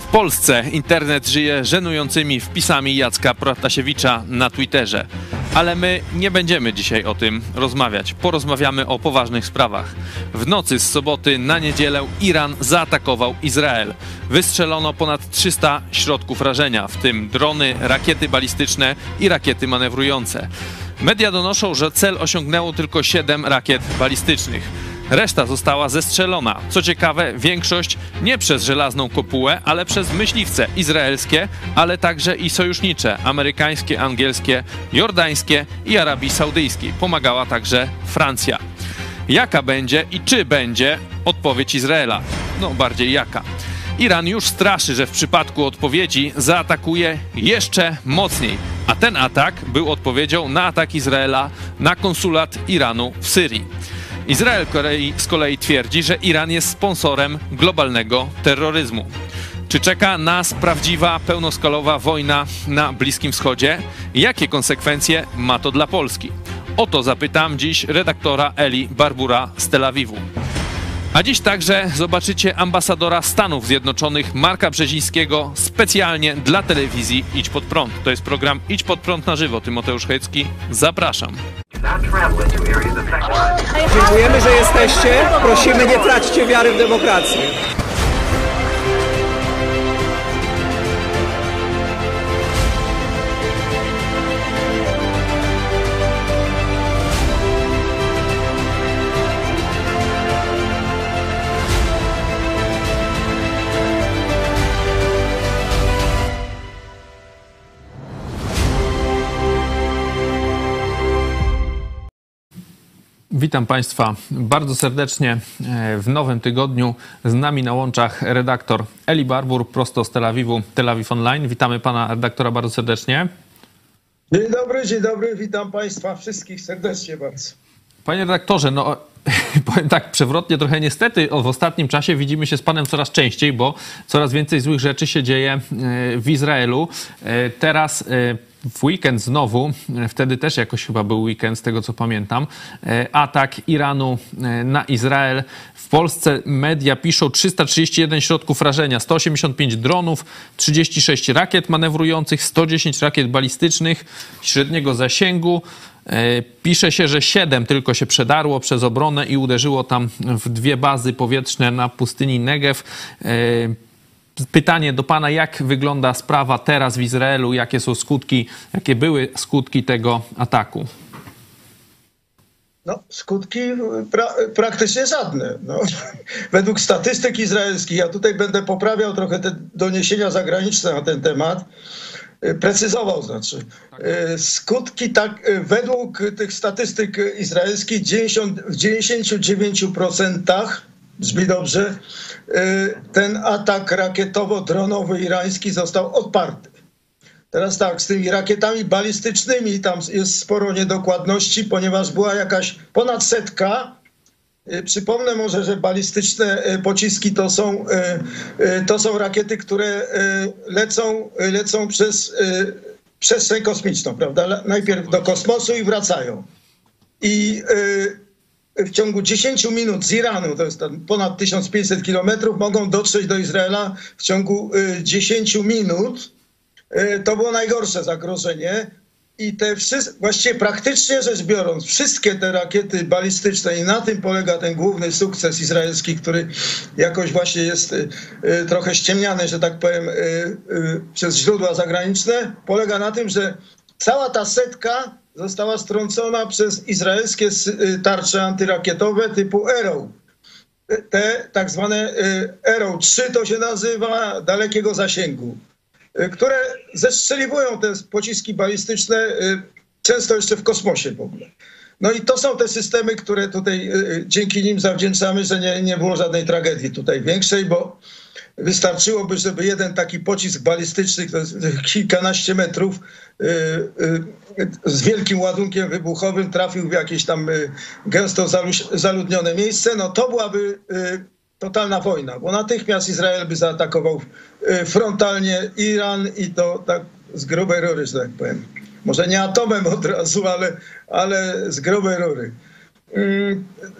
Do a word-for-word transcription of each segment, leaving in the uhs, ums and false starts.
Polsce internet żyje żenującymi wpisami Jacka Protasiewicza na Twitterze. Ale my nie będziemy dzisiaj o tym rozmawiać. Porozmawiamy o poważnych sprawach. W nocy z soboty na niedzielę Iran zaatakował Izrael. Wystrzelono ponad trzysta środków rażenia, w tym drony, rakiety balistyczne i rakiety manewrujące. Media donoszą, że cel osiągnęło tylko siedem rakiet balistycznych. Reszta została zestrzelona. Co ciekawe, większość nie przez żelazną kopułę, ale przez myśliwce izraelskie, ale także i sojusznicze, amerykańskie, angielskie, jordańskie i Arabii Saudyjskiej. Pomagała także Francja. Jaka będzie i czy będzie odpowiedź Izraela? No bardziej jaka. Iran już straszy, że w przypadku odpowiedzi zaatakuje jeszcze mocniej, a ten atak był odpowiedzią na atak Izraela na konsulat Iranu w Syrii. Izrael z kolei twierdzi, że Iran jest sponsorem globalnego terroryzmu. Czy czeka nas prawdziwa, pełnoskalowa wojna na Bliskim Wschodzie? Jakie konsekwencje ma to dla Polski? O to zapytam dziś redaktora Eli Barbura z Tel Awiwu. A dziś także zobaczycie ambasadora Stanów Zjednoczonych Marka Brzezińskiego specjalnie dla telewizji Idź Pod Prąd. To jest program Idź Pod Prąd na żywo. Tymoteusz Hejcki, zapraszam. Dziękujemy, że jesteście. Prosimy, nie traćcie wiary w demokrację. Witam Państwa bardzo serdecznie w nowym tygodniu. Z nami na łączach redaktor Eli Barbur, prosto z Tel Awiwu, Tel Awiw Online. Witamy Pana redaktora bardzo serdecznie. Dzień dobry, dzień dobry, witam Państwa wszystkich serdecznie bardzo. Panie redaktorze, no powiem tak przewrotnie trochę niestety, w ostatnim czasie widzimy się z Panem coraz częściej, bo coraz więcej złych rzeczy się dzieje w Izraelu. Teraz w weekend znowu, wtedy też jakoś chyba był weekend z tego co pamiętam, atak Iranu na Izrael. W Polsce media piszą trzysta trzydzieści jeden środków rażenia, sto osiemdziesiąt pięć dronów, trzydzieści sześć rakiet manewrujących, sto dziesięć rakiet balistycznych średniego zasięgu. Pisze się, że siedem tylko się przedarło przez obronę i uderzyło tam w dwie bazy powietrzne na pustyni Negev. Pytanie do Pana, jak wygląda sprawa teraz w Izraelu? Jakie są skutki, jakie były skutki tego ataku? No, skutki pra praktycznie żadne. No. Według statystyk izraelskich, ja tutaj będę poprawiał trochę te doniesienia zagraniczne na ten temat, precyzował znaczy. Skutki tak, według tych statystyk izraelskich w dziewięćdziesięciu dziewięciu procentach, brzmi dobrze, ten atak rakietowo-dronowy irański został odparty. Teraz tak, z tymi rakietami balistycznymi tam jest sporo niedokładności, ponieważ była jakaś ponad setka. Przypomnę może, że balistyczne pociski to są, to są rakiety, które lecą, lecą przez przestrzeń kosmiczną, prawda? Najpierw do kosmosu i wracają. I w ciągu dziesięciu minut z Iranu, to jest ponad tysiąc pięćset kilometrów, mogą dotrzeć do Izraela w ciągu dziesięciu minut. To było najgorsze zagrożenie. I te wszystkie, właściwie praktycznie rzecz biorąc, wszystkie te rakiety balistyczne, i na tym polega ten główny sukces izraelski, który jakoś właśnie jest trochę ściemniany, że tak powiem, przez źródła zagraniczne, polega na tym, że cała ta setka została strącona przez izraelskie tarcze antyrakietowe typu Arrow. Te tak zwane Arrow trzy to się nazywa, dalekiego zasięgu, które zestrzeliwują te pociski balistyczne często jeszcze w kosmosie w ogóle. No i to są te systemy, które tutaj dzięki nim zawdzięczamy, że nie, nie było żadnej tragedii tutaj większej, bo wystarczyłoby, żeby jeden taki pocisk balistyczny, to jest kilkanaście metrów, z wielkim ładunkiem wybuchowym trafił w jakieś tam gęsto zaludnione miejsce, no to byłaby totalna wojna, bo natychmiast Izrael by zaatakował frontalnie Iran i to tak z grubej rury, że tak powiem. Może nie atomem od razu, ale, ale z grubej rury.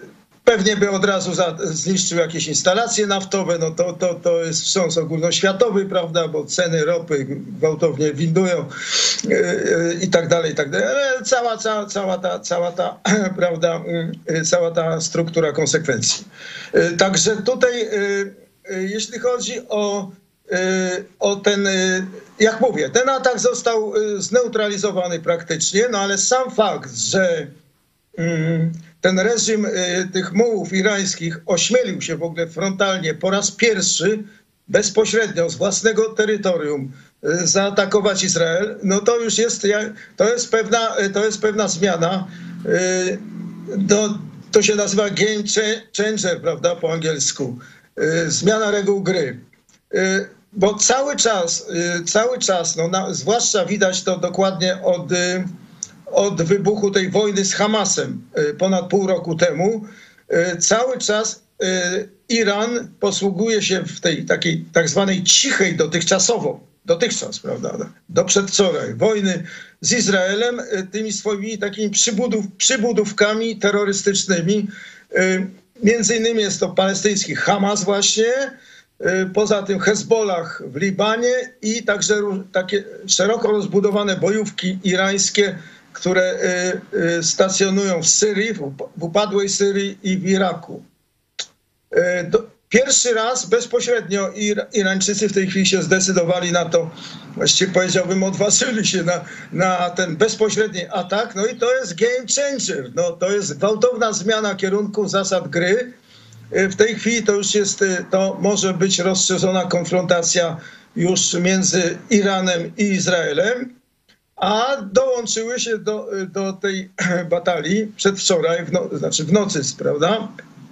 pewnie by od razu za, zniszczył jakieś instalacje naftowe, no to, to, to jest wstrząs ogólnoświatowy, prawda, bo ceny ropy gwałtownie windują yy, yy, i tak dalej, i tak dalej. Ale cała, cała, cała ta, cała ta, prawda, yy, cała ta struktura konsekwencji. Yy, także tutaj, yy, yy, jeśli chodzi o o ten, jak mówię, ten atak został zneutralizowany praktycznie, no ale sam fakt, że ten reżim tych mułów irańskich ośmielił się w ogóle frontalnie po raz pierwszy bezpośrednio z własnego terytorium zaatakować Izrael, no to już jest, to jest pewna, to jest pewna zmiana. To, to się nazywa game changer, prawda, po angielsku. Zmiana reguł gry. Bo cały czas, cały czas, no, na, zwłaszcza widać to dokładnie od, od wybuchu tej wojny z Hamasem ponad pół roku temu, cały czas Iran posługuje się w tej takiej tak zwanej cichej dotychczasowo, dotychczas, prawda, do przedwczoraj wojny z Izraelem, tymi swoimi takimi przybudów, przybudówkami terrorystycznymi. Między innymi jest to palestyński Hamas właśnie, poza tym Hezbollah w Libanie i także takie szeroko rozbudowane bojówki irańskie, które stacjonują w Syrii, w upadłej Syrii i w Iraku. Pierwszy raz bezpośrednio Irańczycy w tej chwili się zdecydowali na to, właściwie powiedziałbym, odważyli się na, na ten bezpośredni atak, no i to jest game changer, no, to jest gwałtowna zmiana kierunku zasad gry. W tej chwili to już jest, to może być rozszerzona konfrontacja już między Iranem i Izraelem, a dołączyły się do, do tej batalii przedwczoraj, w no, znaczy w nocy, prawda?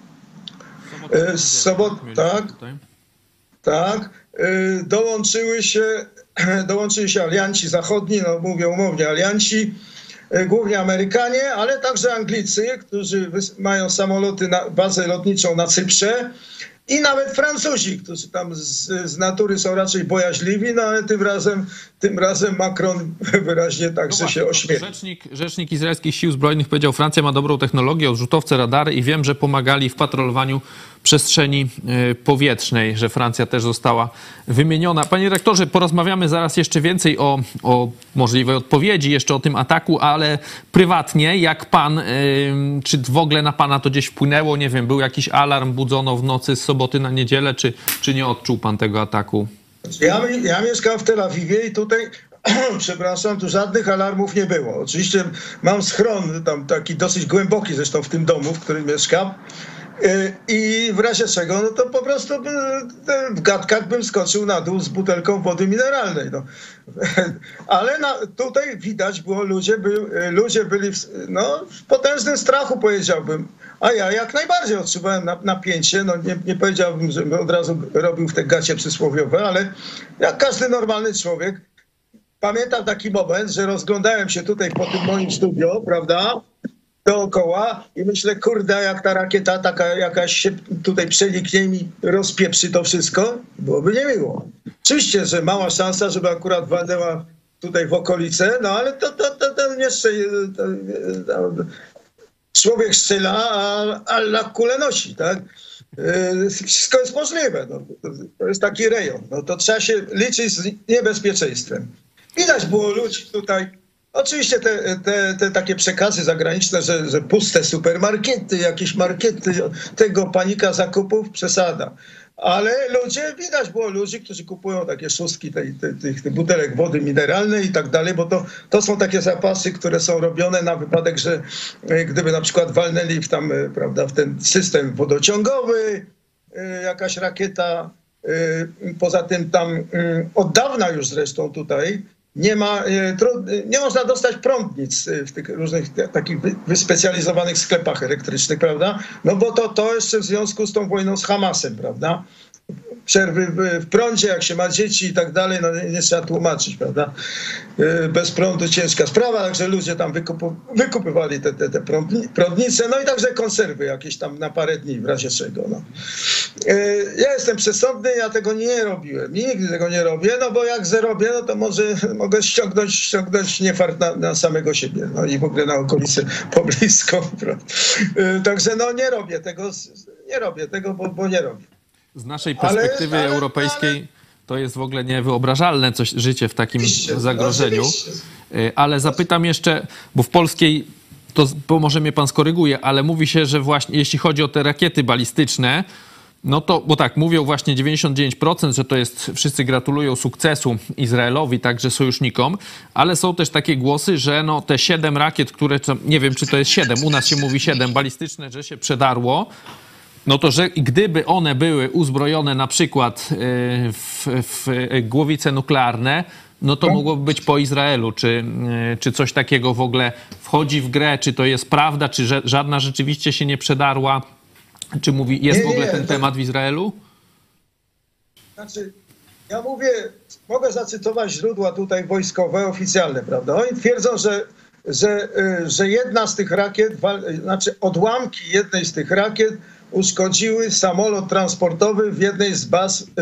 Sobot, tak, tak. Dołączyły się, dołączyli się alianci zachodni, no mówię umownie alianci, głównie Amerykanie, ale także Anglicy, którzy mają samoloty, na bazę lotniczą na Cyprze i nawet Francuzi, którzy tam z, z natury są raczej bojaźliwi, no ale tym razem, tym razem Macron wyraźnie także no się ośmieli. Rzecznik, rzecznik izraelskich sił zbrojnych powiedział, Francja ma dobrą technologię, odrzutowce, radary i wiem, że pomagali w patrolowaniu przestrzeni powietrznej, że Francja też została wymieniona. Panie rektorze, porozmawiamy zaraz jeszcze więcej o, o możliwej odpowiedzi, jeszcze o tym ataku, ale prywatnie, jak pan, czy w ogóle na pana to gdzieś wpłynęło? Nie wiem, był jakiś alarm, budzono w nocy z soboty na niedzielę, czy, czy nie odczuł pan tego ataku? Ja, ja mieszkam w Tel Awiwie i tutaj, przepraszam, tu żadnych alarmów nie było. Oczywiście mam schron tam taki dosyć głęboki zresztą w tym domu, w którym mieszkam. I w razie czego, no to po prostu w gadkach bym skoczył na dół z butelką wody mineralnej. No. Ale na, tutaj widać było, ludzie, by, ludzie byli w, no, w potężnym strachu, powiedziałbym. A ja jak najbardziej odczuwałem napięcie. No nie, nie powiedziałbym, żebym od razu robił w te gacie przysłowiowe, ale jak każdy normalny człowiek, pamiętam taki moment, że rozglądałem się tutaj po tym moim studio, prawda, dookoła i myślę, kurde, jak ta rakieta taka jakaś się tutaj przeniknie i mi rozpieprzy to wszystko, byłoby niemiło. Oczywiście, że mała szansa, żeby akurat walnęła tutaj w okolice, no ale to, to, to, to nie strzeli, to, to, człowiek strzela, a, a na kulę nosi, tak? Wszystko jest możliwe. No. To jest taki rejon. No, to trzeba się liczyć z niebezpieczeństwem. Widać było ludzi tutaj. Oczywiście te, te, te takie przekazy zagraniczne, że, że puste supermarkety, jakieś markety, tego panika zakupów, przesada. Ale ludzie, widać było ludzi, którzy kupują takie szóstki tej, tej, tych, tych butelek wody mineralnej i tak dalej, bo to, to są takie zapasy, które są robione na wypadek, że gdyby na przykład walnęli w, tam, prawda, w ten system wodociągowy, jakaś rakieta. Poza tym tam od dawna już zresztą tutaj nie ma, nie można dostać prądnic w tych różnych takich wyspecjalizowanych sklepach elektrycznych, prawda? No bo to, to jeszcze w związku z tą wojną z Hamasem, prawda? przerwy w, w prądzie, jak się ma dzieci i tak dalej, no nie, nie trzeba tłumaczyć, prawda? Bez prądu ciężka sprawa, także ludzie tam wykupu, wykupywali te, te, te prądnice, no i także konserwy jakieś tam na parę dni w razie czego. No. Ja jestem przesądny, ja tego nie robiłem i nigdy tego nie robię, no bo jak zarobię, no to może mogę ściągnąć, ściągnąć niefart na, na samego siebie, no i w ogóle na okolicy poblisko. Także no nie robię tego, nie robię tego, bo, bo nie robię. Z naszej perspektywy ale, ale, europejskiej ale... to jest w ogóle niewyobrażalne coś, życie w takim oczywiście, zagrożeniu. Oczywiście. Ale zapytam jeszcze, bo w polskiej, to bo może mnie pan skoryguje, ale mówi się, że właśnie jeśli chodzi o te rakiety balistyczne, no to, bo tak, mówią właśnie dziewięćdziesiąt dziewięć procent, że to jest, wszyscy gratulują sukcesu Izraelowi, także sojusznikom, ale są też takie głosy, że no te siedem rakiet, które, nie wiem czy to jest siedem, u nas się mówi siedem, balistyczne, że się przedarło, no to, że gdyby one były uzbrojone na przykład w, w głowice nuklearne, no to mogłoby być po Izraelu. Czy, czy coś takiego w ogóle wchodzi w grę? Czy to jest prawda? Czy żadna rzeczywiście się nie przedarła? Czy mówi, jest nie, w ogóle nie, ten to... temat w Izraelu? Znaczy, ja mówię, mogę zacytować źródła tutaj wojskowe, oficjalne, prawda? Oni twierdzą, że, że, że jedna z tych rakiet, znaczy odłamki jednej z tych rakiet uszkodziły samolot transportowy w jednej z baz y,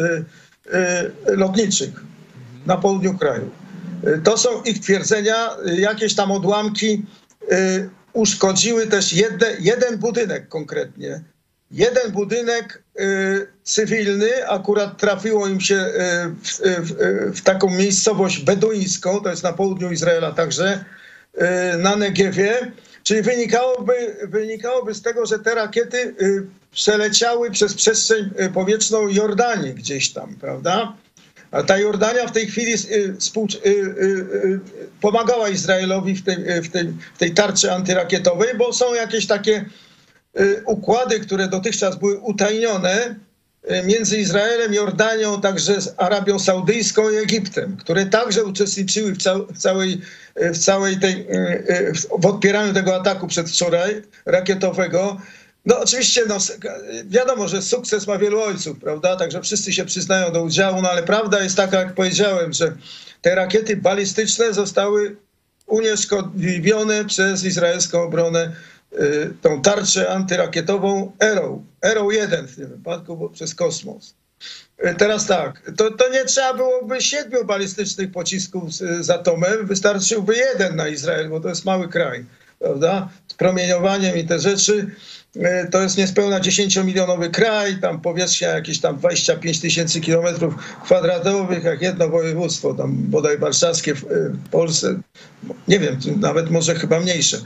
y, lotniczych na południu kraju. To są ich twierdzenia. Jakieś tam odłamki y, uszkodziły też jedne, jeden budynek konkretnie. Jeden budynek y, cywilny, akurat trafiło im się y, w, w, w taką miejscowość beduińską, to jest na południu Izraela także, y, na Negewie. Czyli wynikałoby, wynikałoby z tego, że te rakiety y, przeleciały przez przestrzeń powietrzną Jordanii gdzieś tam, prawda? A ta Jordania w tej chwili y, spół, y, y, y, pomagała Izraelowi w tej, w, tej, w tej tarczy antyrakietowej, bo są jakieś takie y, układy, które dotychczas były utajnione y, między Izraelem, Jordanią, także z Arabią Saudyjską i Egiptem, które także uczestniczyły w, cał, w całej w całej tej, w odpieraniu tego ataku przedwczoraj rakietowego. No oczywiście, no, wiadomo, że sukces ma wielu ojców, prawda? Także wszyscy się przyznają do udziału, no ale prawda jest taka, jak powiedziałem, że te rakiety balistyczne zostały unieszkodliwione przez izraelską obronę, y, tą tarczę antyrakietową Arrow, Arrow jeden w tym wypadku, bo przez kosmos. Teraz tak, to, to nie trzeba byłoby siedmiu balistycznych pocisków z, z atomem, wystarczyłby jeden na Izrael, bo to jest mały kraj, prawda? Z promieniowaniem i te rzeczy. To jest niespełna dziesięciomilionowy kraj, tam powierzchnia jakieś tam dwadzieścia pięć tysięcy kilometrów kwadratowych, jak jedno województwo, tam bodaj warszawskie w, w Polsce, nie wiem, nawet może chyba mniejsze.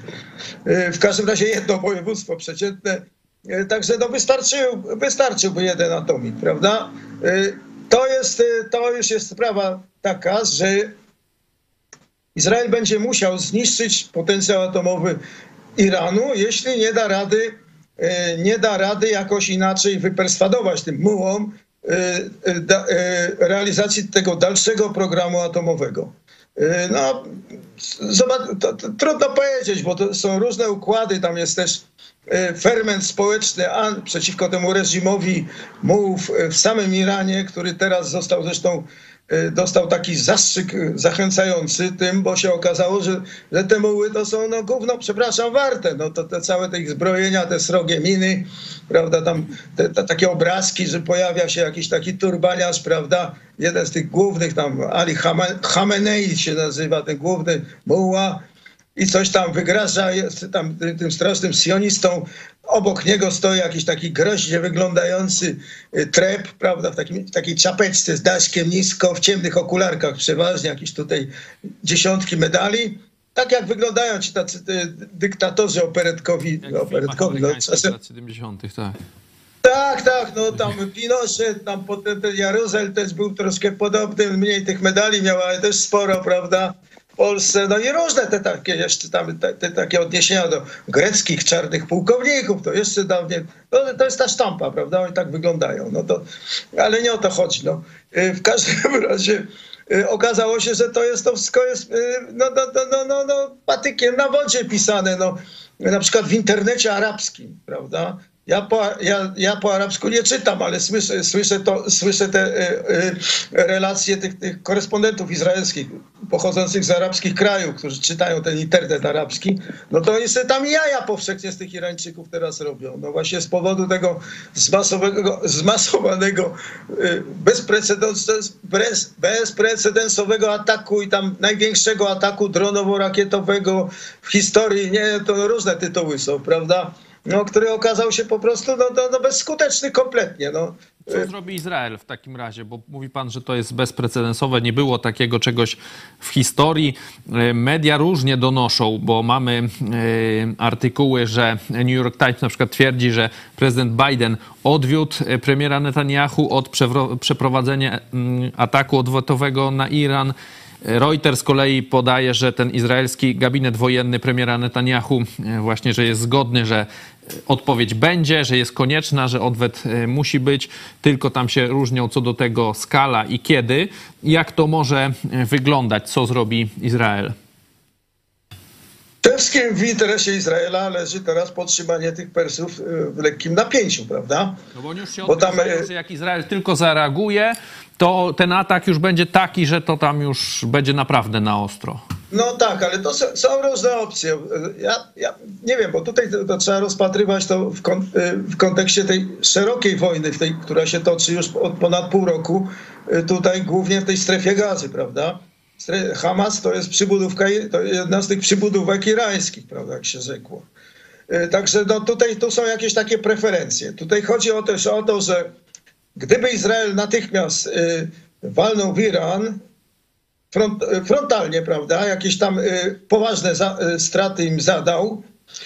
W każdym razie jedno województwo przeciętne. Także no wystarczył, wystarczyłby jeden atomik, prawda? To jest, to już jest sprawa taka, że Izrael będzie musiał zniszczyć potencjał atomowy Iranu, jeśli nie da rady, nie da rady jakoś inaczej wyperswadować tym mułom realizacji tego dalszego programu atomowego. No, zobacz, to, to trudno powiedzieć, bo to są różne układy, tam jest też ferment społeczny an, przeciwko temu reżimowi mułów w samym Iranie, który teraz został zresztą, dostał taki zastrzyk zachęcający tym, bo się okazało, że, że te muły to są no gówno, przepraszam, warte. No to te całe te ich zbrojenia, te srogie miny, prawda, tam te, te, takie obrazki, że pojawia się jakiś taki turbaniarz, prawda, jeden z tych głównych tam, Ali Khamenei się nazywa, ten główny muła, i coś tam wygraża, jest tam tym strasznym sionistą. Obok niego stoi jakiś taki groźnie wyglądający trep, prawda, w, takim, w takiej czapeczce z daszkiem nisko, w ciemnych okularkach przeważnie, jakieś tutaj dziesiątki medali. Tak jak wyglądają ci tacy dyktatorzy operetkowi. Jak operetkowi no, czasem. lat siedemdziesiątych, tak. Tak, tak, no tam Pinochet, tam potem ten Jaruzel też był troszkę podobny, mniej tych medali miał, ale też sporo, prawda, w Polsce. No i różne te takie jeszcze tam, te, te takie odniesienia do greckich czarnych pułkowników, to jeszcze dawniej, no, to jest ta sztampa, prawda, oni tak wyglądają, no to, ale nie o to chodzi, no. W każdym razie okazało się, że to jest, to wszystko jest, no, no, no, no, no patykiem na wodzie pisane, no, na przykład w internecie arabskim, prawda. Ja po, ja, ja po arabsku nie czytam, ale słyszę, słyszę, to, słyszę te y, y, relacje tych, tych korespondentów izraelskich pochodzących z arabskich krajów, którzy czytają ten internet arabski. No to oni sobie tam jaja powszechnie z tych Irańczyków teraz robią. No właśnie z powodu tego zmasowanego, zmasowanego y, bezprecedens, bez, bezprecedensowego ataku i tam największego ataku dronowo-rakietowego w historii. Nie, to różne tytuły są, prawda? No, który okazał się po prostu no, no, no bezskuteczny kompletnie. No. Co zrobi Izrael w takim razie? Bo mówi pan, że to jest bezprecedensowe, nie było takiego czegoś w historii. Media różnie donoszą, bo mamy artykuły, że New York Times na przykład twierdzi, że prezydent Biden odwiódł premiera Netanyahu od przeprowadzenia ataku odwetowego na Iran. Reuters z kolei podaje, że ten izraelski gabinet wojenny premiera Netanyahu właśnie, że jest zgodny, że odpowiedź będzie, że jest konieczna, że odwet musi być, tylko tam się różnią co do tego skala i kiedy. Jak to może wyglądać? Co zrobi Izrael? Przede wszystkim w interesie Izraela leży teraz podtrzymanie tych Persów w lekkim napięciu, prawda? No bo oni już się odbywają, że jak Izrael tylko zareaguje, to ten atak już będzie taki, że to tam już będzie naprawdę na ostro. No tak, ale to są, są różne opcje. Ja, ja nie wiem, bo tutaj to, to trzeba rozpatrywać to w, kon, w kontekście tej szerokiej wojny, w tej, która się toczy już od ponad pół roku, tutaj głównie w tej strefie Gazy, prawda? Hamas to jest przybudówka, to jedna z tych przybudówek irańskich, prawda, jak się rzekło. Także no tutaj tu są jakieś takie preferencje. Tutaj chodzi o też o to, że gdyby Izrael natychmiast y, walnął w Iran front, frontalnie, prawda, jakieś tam y, poważne za, y, straty im zadał,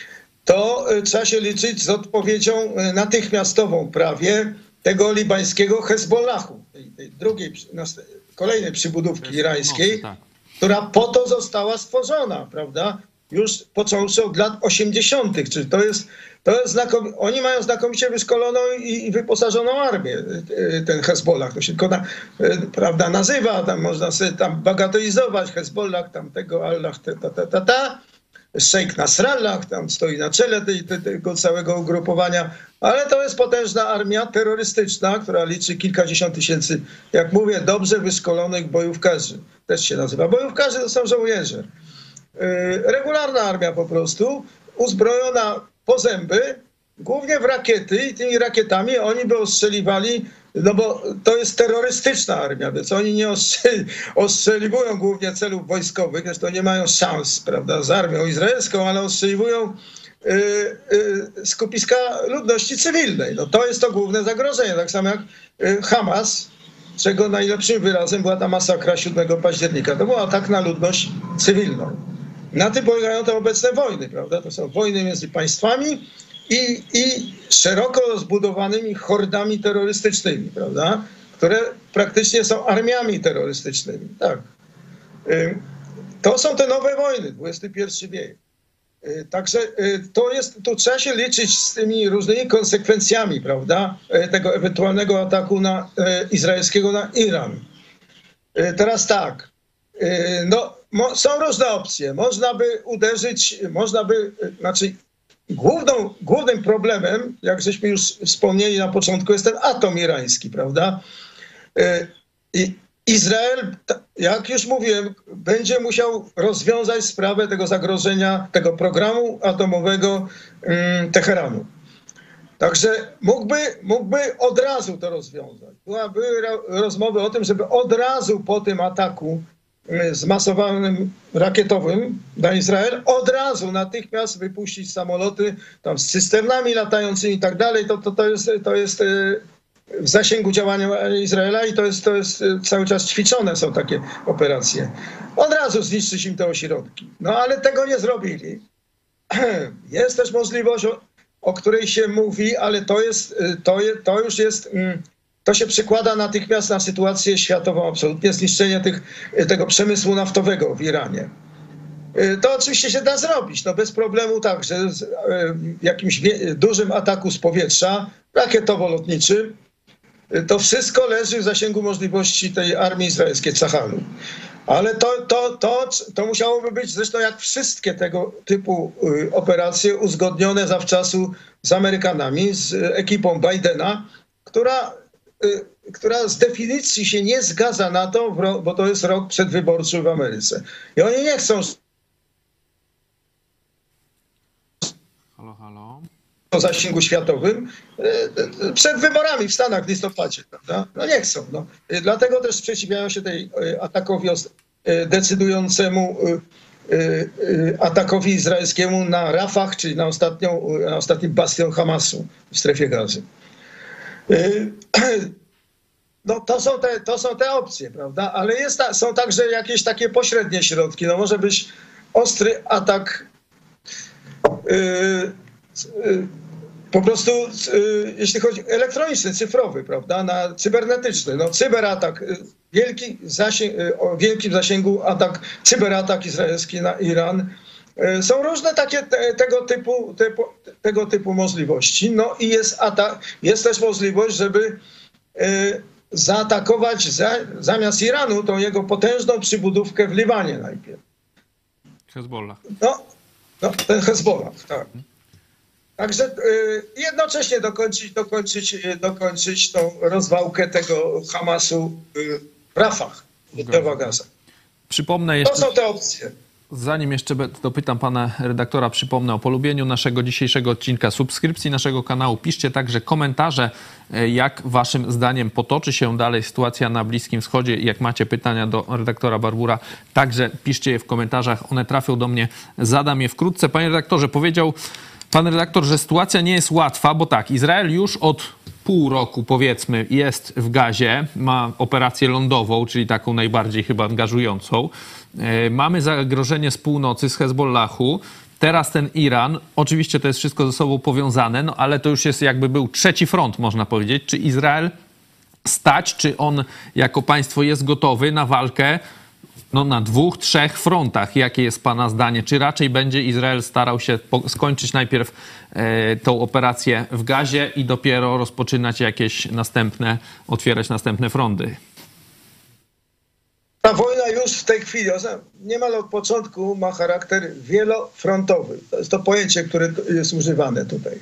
to y, trzeba się liczyć z odpowiedzią y, natychmiastową prawie tego libańskiego Hezbollahu, tej, tej drugiej, kolejnej przybudówki irańskiej, tak, która po to została stworzona, prawda, już począwszy od lat osiemdziesiątych. Czyli to jest, to jest znakomicie, oni mają znakomicie wyszkoloną i, i wyposażoną armię, ten Hezbollah. To się tylko na, prawda, nazywa, tam można sobie tam bagatelizować Hezbollah, tam tego Allah, ta, ta, ta, ta, ta. Szejk Nasrallah tam stoi na czele tej, tego całego ugrupowania, ale to jest potężna armia terrorystyczna, która liczy kilkadziesiąt tysięcy, jak mówię, dobrze wyszkolonych bojówkarzy. Też się nazywa. Bojówkarze to są żołnierze. Regularna armia po prostu, uzbrojona po zęby, głównie w rakiety i tymi rakietami oni by ostrzeliwali, no bo to jest terrorystyczna armia, więc oni nie ostrzeli, ostrzeliwują głównie celów wojskowych, zresztą nie mają szans, prawda, z armią izraelską, ale ostrzeliwują y, y, skupiska ludności cywilnej. No to jest to główne zagrożenie, tak samo jak y, Hamas, czego najlepszym wyrazem była ta masakra siódmego października. To był atak na ludność cywilną. Na tym polegają te obecne wojny, prawda? To są wojny między państwami i, i szeroko rozbudowanymi hordami terrorystycznymi, prawda? Które praktycznie są armiami terrorystycznymi. Tak. To są te nowe wojny, dwudziesty pierwszy wiek. Także to jest, tu trzeba się liczyć z tymi różnymi konsekwencjami, prawda, tego ewentualnego ataku na, izraelskiego na Iran. Teraz tak, no, są różne opcje. Można by uderzyć, można by, znaczy główną, głównym problemem, jak żeśmy już wspomnieli na początku, jest ten atom irański, prawda? I Izrael, jak już mówiłem, będzie musiał rozwiązać sprawę tego zagrożenia, tego programu atomowego Teheranu. Także mógłby, mógłby od razu to rozwiązać. Były rozmowy o tym, żeby od razu po tym ataku zmasowanym rakietowym na Izrael, od razu natychmiast wypuścić samoloty tam z cysternami latającymi i tak dalej. To, to, to jest, to jest w zasięgu działania Izraela i to jest, to jest cały czas ćwiczone są takie operacje. Od razu zniszczyć im te ośrodki. No ale tego nie zrobili. Jest też możliwość, o, o której się mówi, ale to jest, to, je, to już jest, to się przekłada natychmiast na sytuację światową absolutnie, zniszczenie tych, tego przemysłu naftowego w Iranie. To oczywiście się da zrobić, no bez problemu także w jakimś dużym ataku z powietrza, rakietowo-lotniczym. To wszystko leży w zasięgu możliwości tej armii izraelskiej, Cahalu. Ale to, to, to, to musiałoby być zresztą jak wszystkie tego typu operacje uzgodnione zawczasu z Amerykanami, z ekipą Bidena, która, która z definicji się nie zgadza na to, bo to jest rok przedwyborczy w Ameryce. I oni nie chcą halo, halo. o zasięgu światowym przed wyborami w Stanach w listopadzie, prawda? No nie chcą. No. Dlatego też sprzeciwiają się tej atakowi decydującemu atakowi izraelskiemu na Rafah, czyli na, ostatnią, na ostatni bastion Hamasu w strefie Gazy. No to są te, to są te opcje, prawda? Ale jest ta, są także jakieś takie pośrednie środki. No może być ostry atak yy, yy, po prostu, yy, jeśli chodzi elektroniczny, cyfrowy, prawda, na cybernetyczny, no cyberatak, wielki zasięg, o wielkim zasięgu atak, cyberatak izraelski na Iran. Yy, są różne takie te, tego, typu, te, tego typu możliwości. No i jest, atak, jest też możliwość, żeby yy, zaatakować za, zamiast Iranu tą jego potężną przybudówkę w Libanie najpierw. Hezbollah. No, no ten Hezbollah, tak. Także y, jednocześnie dokończyć, dokończyć, dokończyć tą rozwałkę tego Hamasu y, w Rafah, Południowa Gaza. Przypomnę jeszcze... To są te opcje. Zanim jeszcze dopytam pana redaktora, przypomnę o polubieniu naszego dzisiejszego odcinka, subskrypcji naszego kanału. Piszcie także komentarze, jak waszym zdaniem potoczy się dalej sytuacja na Bliskim Wschodzie. Jak macie pytania do redaktora Barbura, także piszcie je w komentarzach. One trafią do mnie, zadam je wkrótce. Panie redaktorze, powiedział pan redaktor, że sytuacja nie jest łatwa, bo tak, Izrael już od pół roku, powiedzmy, jest w Gazie, ma operację lądową, czyli taką najbardziej chyba angażującą. Mamy zagrożenie z północy, z Hezbollahu. Teraz ten Iran. Oczywiście to jest wszystko ze sobą powiązane, no ale to już jest jakby był trzeci front, można powiedzieć. Czy Izrael stać, czy on jako państwo jest gotowy na walkę no, na dwóch, trzech frontach? Jakie jest pana zdanie? Czy raczej będzie Izrael starał się skończyć najpierw e, tą operację w Gazie i dopiero rozpoczynać jakieś następne, otwierać następne fronty? Ta wojna już w tej chwili, niemal od początku, ma charakter wielofrontowy. To jest to pojęcie, które jest używane tutaj.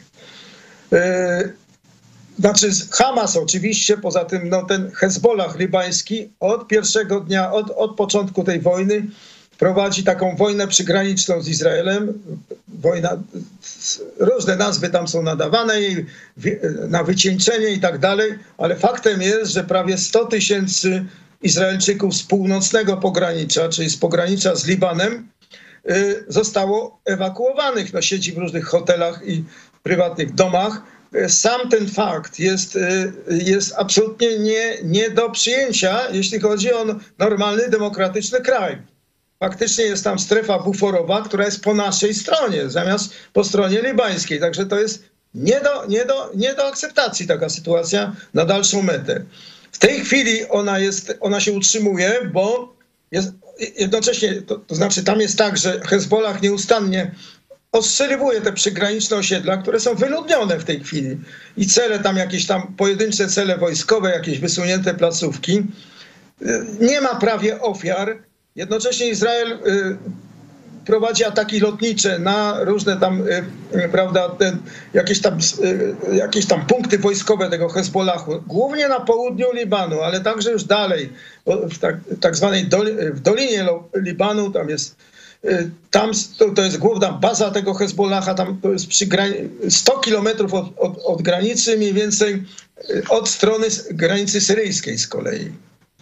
Znaczy Hamas oczywiście, poza tym no, ten Hezbollah libański od pierwszego dnia, od, od początku tej wojny prowadzi taką wojnę przygraniczną z Izraelem. Wojna, różne nazwy tam są nadawane jej na wycieńczenie i tak dalej, ale faktem jest, że prawie sto tysięcy Izraelczyków z północnego pogranicza, czyli z pogranicza z Libanem, zostało ewakuowanych. No, siedzi w różnych hotelach i prywatnych domach. Sam ten fakt jest, jest absolutnie nie, nie do przyjęcia, jeśli chodzi o normalny, demokratyczny kraj. Faktycznie jest tam strefa buforowa, która jest po naszej stronie, zamiast po stronie libańskiej. Także to jest nie do, nie do, nie do akceptacji taka sytuacja na dalszą metę. W tej chwili ona, jest, ona się utrzymuje, bo jest jednocześnie, to, to znaczy tam jest tak, że Hezbollah nieustannie ostrzeliwuje te przygraniczne osiedla, które są wyludnione w tej chwili. I cele tam, jakieś tam pojedyncze cele wojskowe, jakieś wysunięte placówki. Nie ma prawie ofiar. Jednocześnie Izrael y, prowadzi ataki lotnicze na różne tam, y, prawda, ten, jakieś, tam, y, jakieś tam punkty wojskowe tego Hezbollahu. Głównie na południu Libanu, ale także już dalej, w tak, tak zwanej doli, w Dolinie Libanu, tam jest Tam to, to jest główna baza tego Hezbollaha, tam to jest przy sto kilometrów od, od, od granicy, mniej więcej od strony granicy syryjskiej z kolei.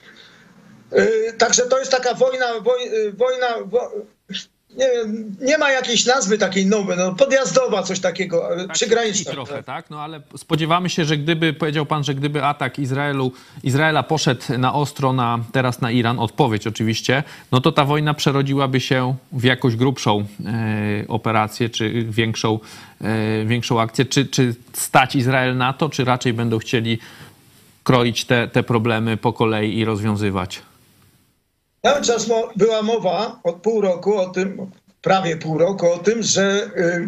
Także to jest taka wojna, woj, wojna wo, nie, nie ma jakiejś nazwy takiej nowej, no podjazdowa, coś takiego, tak, przygraniczna. Trochę, tak? No ale spodziewamy się, że gdyby, powiedział pan, że gdyby atak Izraelu, Izraela poszedł na ostro na, teraz na Iran, odpowiedź oczywiście, no to ta wojna przerodziłaby się w jakąś grubszą e, operację, czy większą, e, większą akcję. Czy, czy stać Izrael na to, czy raczej będą chcieli kroić te, te problemy po kolei i rozwiązywać? Cały czas była mowa od pół roku o tym, prawie pół roku o tym, że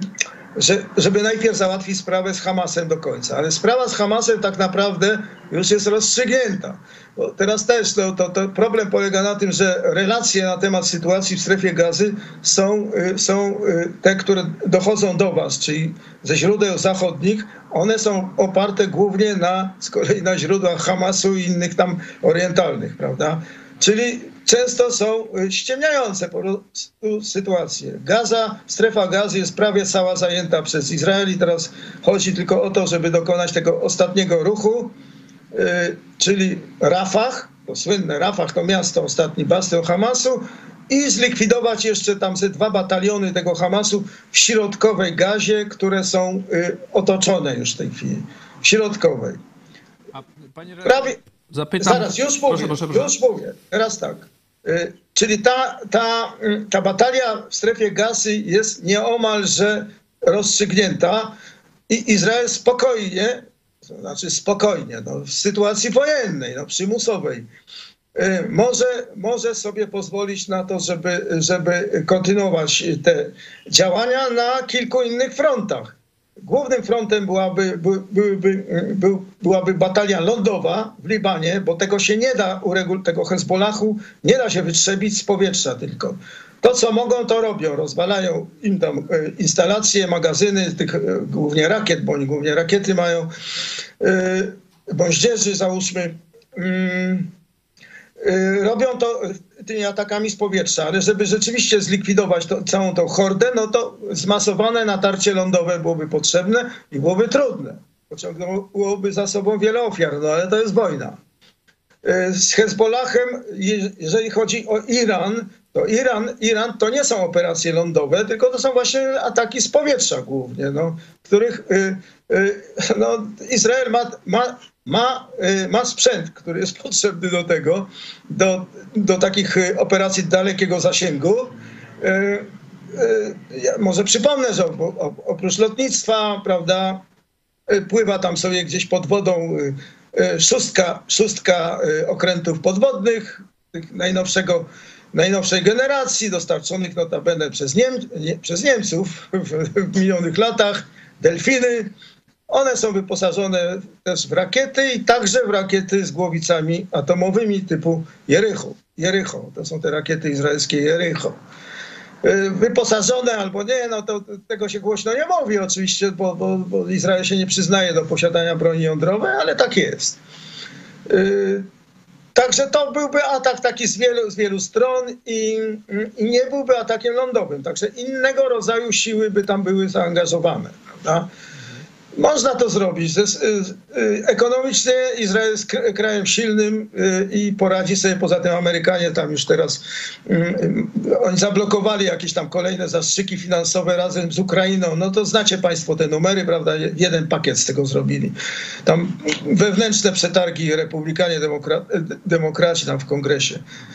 że, żeby najpierw załatwić sprawę z Hamasem do końca. Ale sprawa z Hamasem tak naprawdę już jest rozstrzygnięta. Bo teraz też to, to, to problem polega na tym, że relacje na temat sytuacji w strefie Gazy są, są te, które dochodzą do was, czyli ze źródeł zachodnich. One są oparte głównie na, z kolei na źródłach Hamasu i innych tam orientalnych, prawda? Czyli często są ściemniające po prostu sytuacje. Gaza, strefa Gazy jest prawie cała zajęta przez Izrael i teraz chodzi tylko o to, żeby dokonać tego ostatniego ruchu, yy, czyli Rafah, to słynne Rafah, to miasto, ostatni bastion Hamasu, i zlikwidować jeszcze tam ze dwa bataliony tego Hamasu w środkowej Gazie, które są yy, otoczone już w tej chwili. W środkowej. A, panie prawie... Zapytam... Zaraz, już mówię, proszę, proszę, proszę. już mówię. Teraz tak. Y, czyli ta, ta, y, ta batalia w strefie Gazy jest nieomalże rozstrzygnięta i Izrael spokojnie, to znaczy spokojnie, no, w sytuacji wojennej, no, przymusowej, y, może, może sobie pozwolić na to, żeby, żeby kontynuować te działania na kilku innych frontach. Głównym frontem byłaby, by, by, by, by, byłaby batalia lądowa w Libanie, bo tego się nie da, tego Hezbollahu nie da się wytrzebić z powietrza tylko. To, co mogą, to robią. Rozwalają im tam instalacje, magazyny tych głównie rakiet, bo oni głównie rakiety mają, moździerzy załóżmy. Robią to tymi atakami z powietrza, ale żeby rzeczywiście zlikwidować to, całą tą hordę, no to zmasowane natarcie lądowe byłoby potrzebne i byłoby trudne. Pociągnęłoby za sobą wiele ofiar, no ale to jest wojna. Z Hezbollahem, jeżeli chodzi o Iran, to Iran, Iran to nie są operacje lądowe, tylko to są właśnie ataki z powietrza głównie, no, których y, y, no, Izrael ma, ma, ma, y, ma sprzęt, który jest potrzebny do tego, do, do takich operacji dalekiego zasięgu. Y, y, ja może przypomnę, że oprócz lotnictwa, prawda, pływa tam sobie gdzieś pod wodą szóstka, szóstka okrętów podwodnych, tych najnowszego najnowszej generacji, dostarczonych notabene przez, Niem nie, przez Niemców w, w minionych latach, delfiny. One są wyposażone też w rakiety i także w rakiety z głowicami atomowymi typu Jericho. Jericho. To są te rakiety izraelskie Jericho. Wyposażone albo nie, no to tego się głośno nie mówi oczywiście, bo, bo, bo Izrael się nie przyznaje do posiadania broni jądrowej, ale tak jest. Także to byłby atak taki z wielu, z wielu stron i, i nie byłby atakiem lądowym. Także innego rodzaju siły by tam były zaangażowane, prawda? Można to zrobić. Ekonomicznie Izrael jest krajem silnym i poradzi sobie. Poza tym Amerykanie tam już teraz, oni zablokowali jakieś tam kolejne zastrzyki finansowe razem z Ukrainą. No to znacie państwo te numery, prawda? Jeden pakiet z tego zrobili. Tam wewnętrzne przetargi republikanie, demokra demokraci tam w kongresie.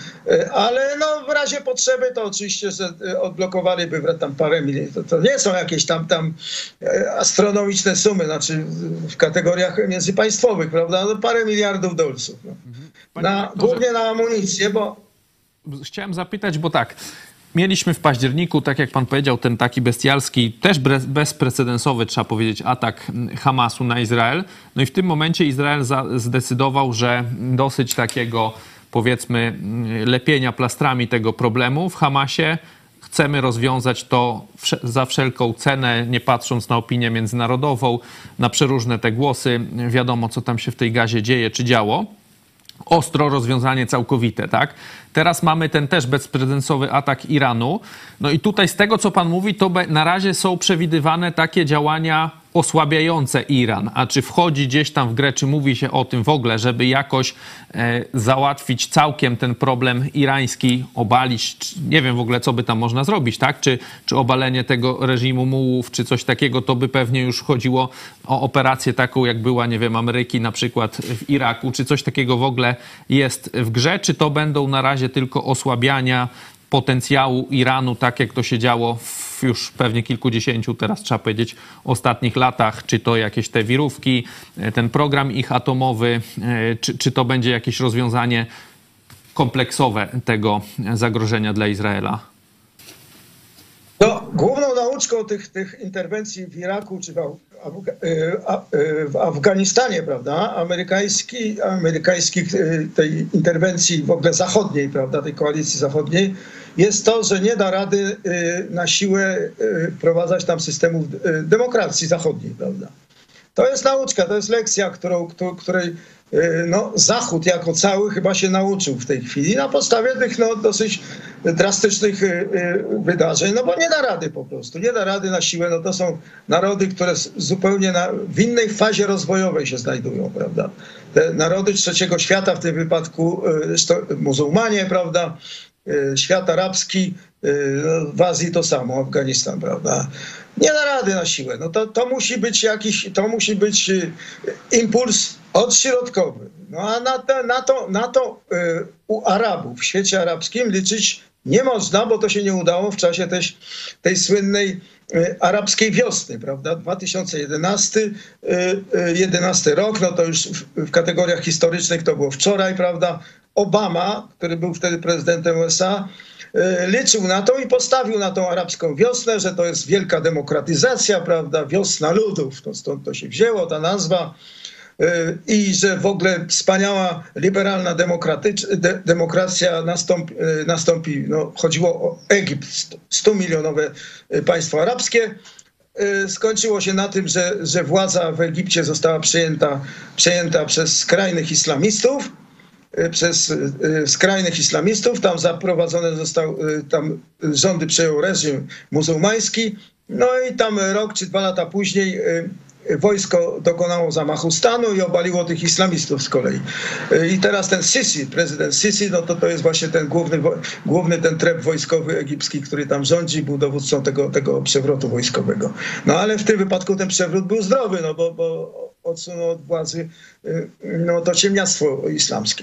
Ale no w razie potrzeby to oczywiście, że odblokowaliby tam parę milionów. To, to nie są jakieś tam, tam astronomiczne sumy, znaczy w kategoriach międzypaństwowych, prawda? No parę miliardów dolców. No. Na, głównie na amunicję, bo... Chciałem zapytać, bo tak, mieliśmy w październiku, tak jak pan powiedział, ten taki bestialski, też bezprecedensowy, trzeba powiedzieć, atak Hamasu na Izrael. No i w tym momencie Izrael zdecydował, że dosyć takiego, powiedzmy, lepienia plastrami tego problemu w Hamasie chcemy rozwiązać to za wszelką cenę, nie patrząc na opinię międzynarodową, na przeróżne te głosy. Wiadomo, co tam się w tej Gazie dzieje czy działo. Ostro rozwiązanie całkowite, tak? Teraz mamy ten też bezprecedensowy atak Iranu. No i tutaj z tego, co pan mówi, to na razie są przewidywane takie działania osłabiające Iran. A czy wchodzi gdzieś tam w grę, czy mówi się o tym w ogóle, żeby jakoś e, załatwić całkiem ten problem irański, obalić, czy, nie wiem w ogóle, co by tam można zrobić, tak? Czy, czy obalenie tego reżimu mułów, czy coś takiego, to by pewnie już chodziło o operację taką, jak była, nie wiem, Ameryki na przykład w Iraku, czy coś takiego w ogóle jest w grze, czy to będą na razie tylko osłabiania potencjału Iranu, tak jak to się działo w już pewnie kilkudziesięciu, teraz trzeba powiedzieć, ostatnich latach, czy to jakieś te wirówki, ten program ich atomowy, czy, czy to będzie jakieś rozwiązanie kompleksowe tego zagrożenia dla Izraela? No, główną nauką nauczką tych, tych interwencji w Iraku czy w, Afga w Afganistanie, prawda, amerykański, amerykańskich tej interwencji w ogóle zachodniej, prawda, tej koalicji zachodniej, jest to, że nie da rady na siłę wprowadzać tam systemów demokracji zachodniej, prawda. To jest nauczka, to jest lekcja, którą, której no, Zachód jako cały chyba się nauczył w tej chwili na podstawie tych no, dosyć drastycznych wydarzeń, no bo nie da rady po prostu, nie da rady na siłę, no to są narody, które zupełnie na, w innej fazie rozwojowej się znajdują, prawda. Te narody trzeciego świata, w tym wypadku muzułmanie, prawda, świat arabski, w Azji to samo, Afganistan, prawda. Nie da rady na siłę. No to, to musi być jakiś, to musi być impuls odśrodkowy. No a na to, na to, na to u Arabów w świecie arabskim liczyć nie można, bo to się nie udało w czasie też tej słynnej arabskiej wiosny, prawda? dwa tysiące jedenasty rok, no to już w, w kategoriach historycznych to było wczoraj, prawda? Obama, który był wtedy prezydentem U S A, liczył na to i postawił na tą arabską wiosnę, że to jest wielka demokratyzacja, prawda, wiosna ludów, to stąd to się wzięło, ta nazwa, i że w ogóle wspaniała, liberalna de demokracja nastąpi, nastąpi no, chodziło o Egipt, stumilionowe państwo arabskie. Skończyło się na tym, że, że władza w Egipcie została przejęta, przejęta przez skrajnych islamistów, przez skrajnych islamistów, tam zaprowadzone został, tam rządy przejął reżim muzułmański, no i tam rok czy dwa lata później wojsko dokonało zamachu stanu i obaliło tych islamistów z kolei. I teraz ten Sisi, prezydent Sisi, no to to jest właśnie ten główny, główny ten treb wojskowy egipski, który tam rządzi, był dowódcą tego, tego przewrotu wojskowego. No ale w tym wypadku ten przewrót był zdrowy, no bo, bo odsunął od władzy no, to ciemniactwo islamskie.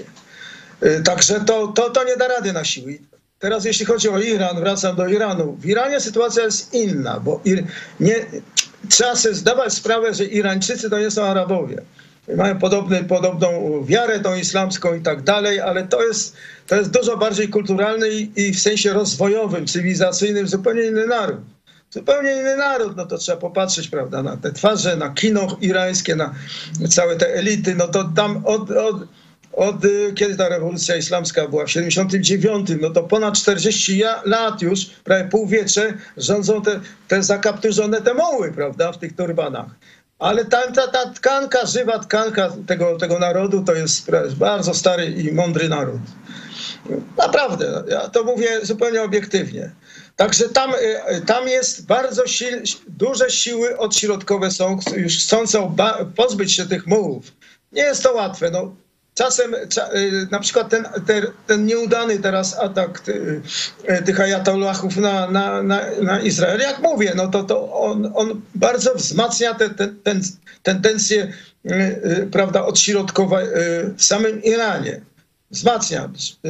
Także to, to, to nie da rady na siły. Teraz jeśli chodzi o Iran, wracam do Iranu. W Iranie sytuacja jest inna, bo Ir nie, trzeba sobie zdawać sprawę, że Irańczycy to nie są Arabowie. Mają podobny, podobną wiarę tą islamską i tak dalej, ale to jest, to jest dużo bardziej kulturalny i, i w sensie rozwojowym, cywilizacyjnym zupełnie inny naród. Zupełnie inny naród, no to trzeba popatrzeć, prawda, na te twarze, na kino irańskie, na całe te elity, no to tam od, od, od kiedy ta rewolucja islamska była, w siedemdziesiątym dziewiątym, no to ponad czterdzieści lat już, prawie półwiecze, rządzą te, te zakapturzone te moły, prawda, w tych turbanach. Ale ta, ta, ta tkanka, żywa tkanka tego, tego narodu to jest bardzo stary i mądry naród. Naprawdę, ja to mówię zupełnie obiektywnie. Także tam, tam jest bardzo sil, duże siły odśrodkowe są, już chcące pozbyć się tych mułów. Nie jest to łatwe. No, czasem na przykład ten, ten, ten nieudany teraz atak ty, tych ajatollahów na, na, na, na Izrael, jak mówię, no to, to on, on bardzo wzmacnia te, te, ten, tendencje prawda, odśrodkowe w samym Iranie. Wzmacnia.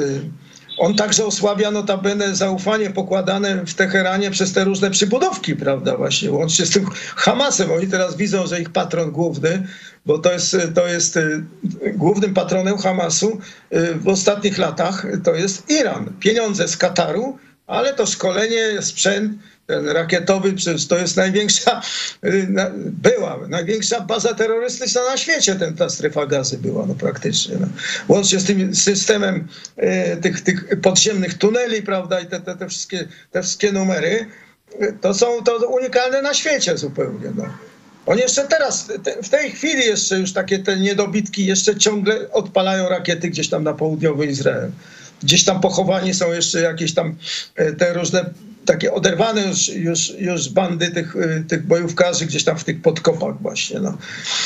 On także osłabia notabene zaufanie pokładane w Teheranie przez te różne przybudówki, prawda, właśnie, łącznie z tym Hamasem. Oni teraz widzą, że ich patron główny, bo to jest, to jest głównym patronem Hamasu w ostatnich latach, to jest Iran. Pieniądze z Kataru, ale to szkolenie, sprzęt, ten rakietowy, przecież to jest największa, była największa baza terrorystyczna na świecie, ten, ta strefa gazy była, no praktycznie. No. Łącznie z tym systemem e, tych, tych podziemnych tuneli, prawda, i te, te, te, wszystkie, te wszystkie numery, to są to unikalne na świecie zupełnie, no. Oni jeszcze teraz, te, w tej chwili jeszcze już takie te niedobitki jeszcze ciągle odpalają rakiety gdzieś tam na południowy Izrael. Gdzieś tam pochowani są jeszcze jakieś tam te różne takie oderwane już, już, już bandy tych, tych bojówkarzy gdzieś tam w tych podkopach właśnie. No.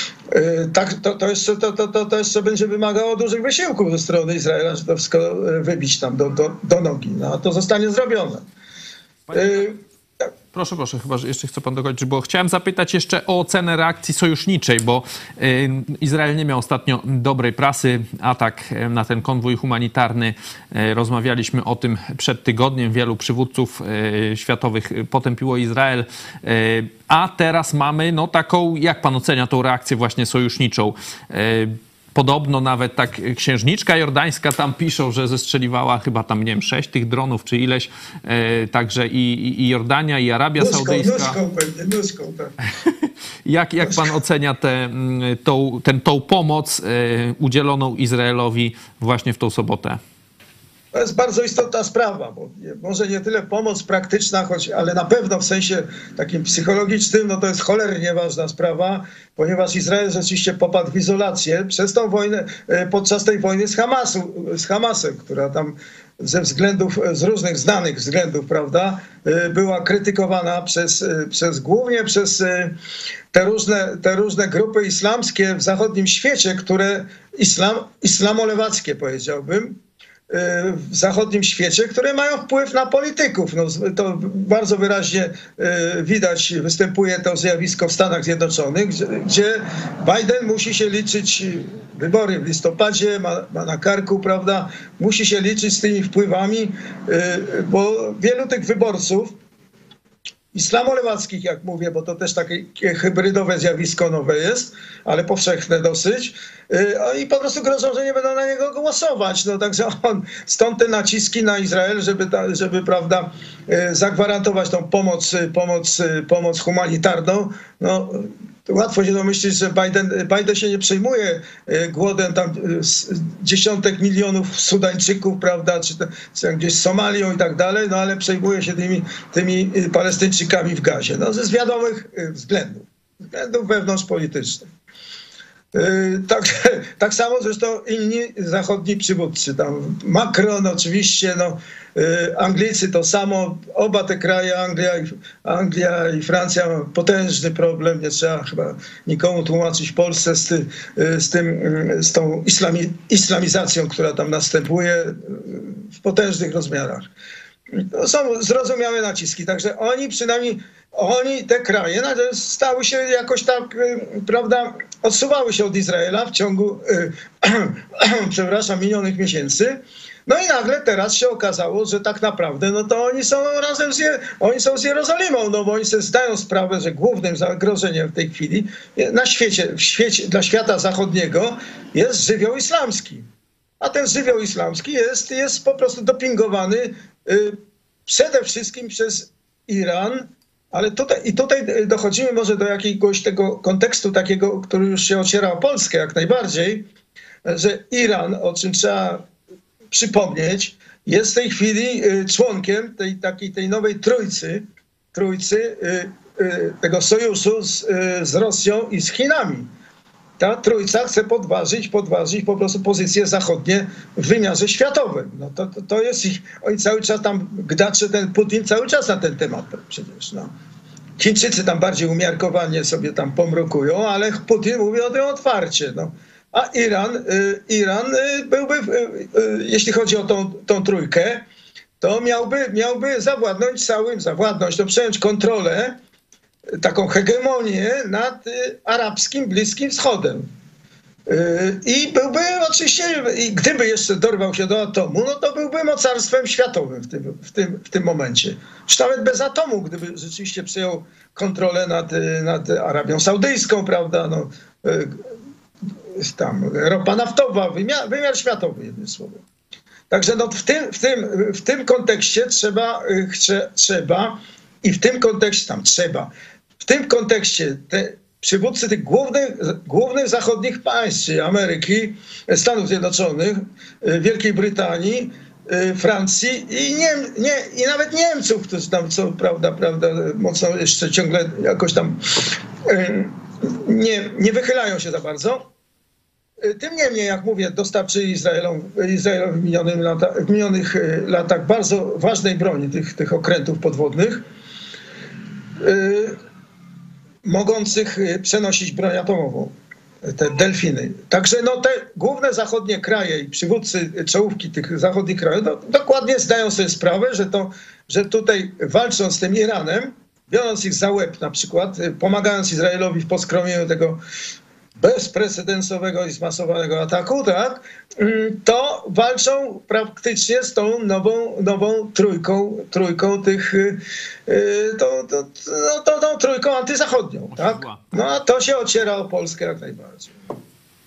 Tak, to, to, jeszcze, to, to, to jeszcze będzie wymagało dużych wysiłków ze strony Izraela, żeby to wszystko wybić tam do, do, do nogi. No, a to zostanie zrobione. Panie... Proszę, proszę, chyba że jeszcze chce pan dokończyć, bo chciałem zapytać jeszcze o ocenę reakcji sojuszniczej, bo y, Izrael nie miał ostatnio dobrej prasy. Atak na ten konwój humanitarny, y, rozmawialiśmy o tym przed tygodniem. Wielu przywódców y, światowych potępiło Izrael. Y, a teraz mamy no taką, jak pan ocenia tą reakcję właśnie sojuszniczą? Y, podobno nawet tak księżniczka jordańska tam piszą, że zestrzeliwała chyba tam, nie wiem, sześć tych dronów czy ileś. Także i, i Jordania, i Arabia nóżką, Saudyjska. Nóżką pewnie, nóżką, tak. Jak, jak pan ocenia te, tą, ten, tą pomoc udzieloną Izraelowi właśnie w tą sobotę? To jest bardzo istotna sprawa, bo może nie tyle pomoc praktyczna, choć, ale na pewno w sensie takim psychologicznym, no to jest cholernie ważna sprawa, ponieważ Izrael rzeczywiście popadł w izolację przez tą wojnę, podczas tej wojny z, Hamasu, z Hamasem, która tam ze względów, z różnych znanych względów, prawda, była krytykowana przez, przez głównie przez te różne, te różne grupy islamskie w zachodnim świecie, które islam, islamolewackie powiedziałbym, w zachodnim świecie, które mają wpływ na polityków. No, to bardzo wyraźnie widać, występuje to zjawisko w Stanach Zjednoczonych, gdzie Biden musi się liczyć, wybory w listopadzie, ma, ma na karku, prawda, musi się liczyć z tymi wpływami, bo wielu tych wyborców islamolewackich, jak mówię, bo to też takie hybrydowe zjawisko nowe jest, ale powszechne dosyć. I po prostu grożą, że nie będą na niego głosować. No także on, stąd te naciski na Izrael, żeby, ta, żeby prawda, zagwarantować tą pomoc, pomoc, pomoc humanitarną. No, łatwo się domyślić, że Biden, Biden się nie przejmuje głodem tam dziesiątek milionów Sudańczyków, prawda, czy, czy gdzieś z Somalią i tak dalej, no ale przejmuje się tymi, tymi Palestyńczykami w Gazie. No, z wiadomych względów, względów wewnątrzpolitycznych. Tak, tak samo zresztą inni zachodni przywódcy. Tam Macron oczywiście, no, Anglicy to samo. Oba te kraje, Anglia i, Anglia i Francja, mają potężny problem. Nie trzeba chyba nikomu tłumaczyć w Polsce z, ty, z, tym, z tą islami, islamizacją, która tam następuje w potężnych rozmiarach. To są zrozumiałe naciski. Także oni przynajmniej, oni, te kraje stały się jakoś tak, prawda, odsuwały się od Izraela w ciągu, przepraszam, minionych miesięcy. No i nagle teraz się okazało, że tak naprawdę, no to oni są razem z, Je- oni są z Jerozolimą, no bo oni sobie zdają sprawę, że głównym zagrożeniem w tej chwili na świecie, w świecie, dla świata zachodniego jest żywioł islamski. A ten żywioł islamski jest, jest po prostu dopingowany y, przede wszystkim przez Iran, ale tutaj, i tutaj dochodzimy może do jakiegoś tego kontekstu takiego, który już się ociera o Polskę jak najbardziej, że Iran, o czym trzeba przypomnieć, jest w tej chwili członkiem tej takiej tej nowej trójcy, trójcy tego sojuszu z, z Rosją i z Chinami. Ta trójca chce podważyć, podważyć po prostu pozycje zachodnie w wymiarze światowym. No to, to, to jest ich, oni cały czas tam gdacze, ten Putin cały czas na ten temat przecież. No. Chińczycy tam bardziej umiarkowanie sobie tam pomrukują, ale Putin mówi o tym otwarcie. No. A Iran, y, Iran y, byłby, y, y, jeśli chodzi o tą, tą trójkę, to miałby, miałby zawładnąć całym, zawładnąć, to przejąć kontrolę, taką hegemonię nad y, arabskim Bliskim Wschodem. Y, I byłby oczywiście, i gdyby jeszcze dorwał się do atomu, no to byłby mocarstwem światowym w tym, w tym, w tym momencie. Już nawet bez atomu, gdyby rzeczywiście przejął kontrolę nad, nad Arabią Saudyjską, prawda, no, y, tam ropa naftowa, wymiar, wymiar światowy, jednym słowem. Także no w, tym, w, tym, w tym kontekście trzeba, chce, trzeba i w tym kontekście tam trzeba, w tym kontekście te przywódcy tych głównych, głównych zachodnich państw, czyli Ameryki, Stanów Zjednoczonych, Wielkiej Brytanii, Francji i, Niem, nie, i nawet Niemców, którzy tam co prawda, prawda, mocno jeszcze ciągle jakoś tam nie, nie wychylają się za bardzo. Tym niemniej, jak mówię, dostarczyli Izraelowi, Izraelowi w, minionym lata, w minionych latach bardzo ważnej broni, tych, tych okrętów podwodnych, yy, mogących przenosić broń atomową, te delfiny. Także no, te główne zachodnie kraje i przywódcy czołówki tych zachodnich krajów no, dokładnie zdają sobie sprawę, że, to, że tutaj walcząc z tym Iranem, biorąc ich za łeb na przykład, pomagając Izraelowi w poskromieniu tego bezprecedensowego i zmasowanego ataku, tak, to walczą praktycznie z tą nową, nową trójką, trójką tych, to, to, to, to, tą trójką antyzachodnią, tak? No a to się ociera o Polskę jak najbardziej.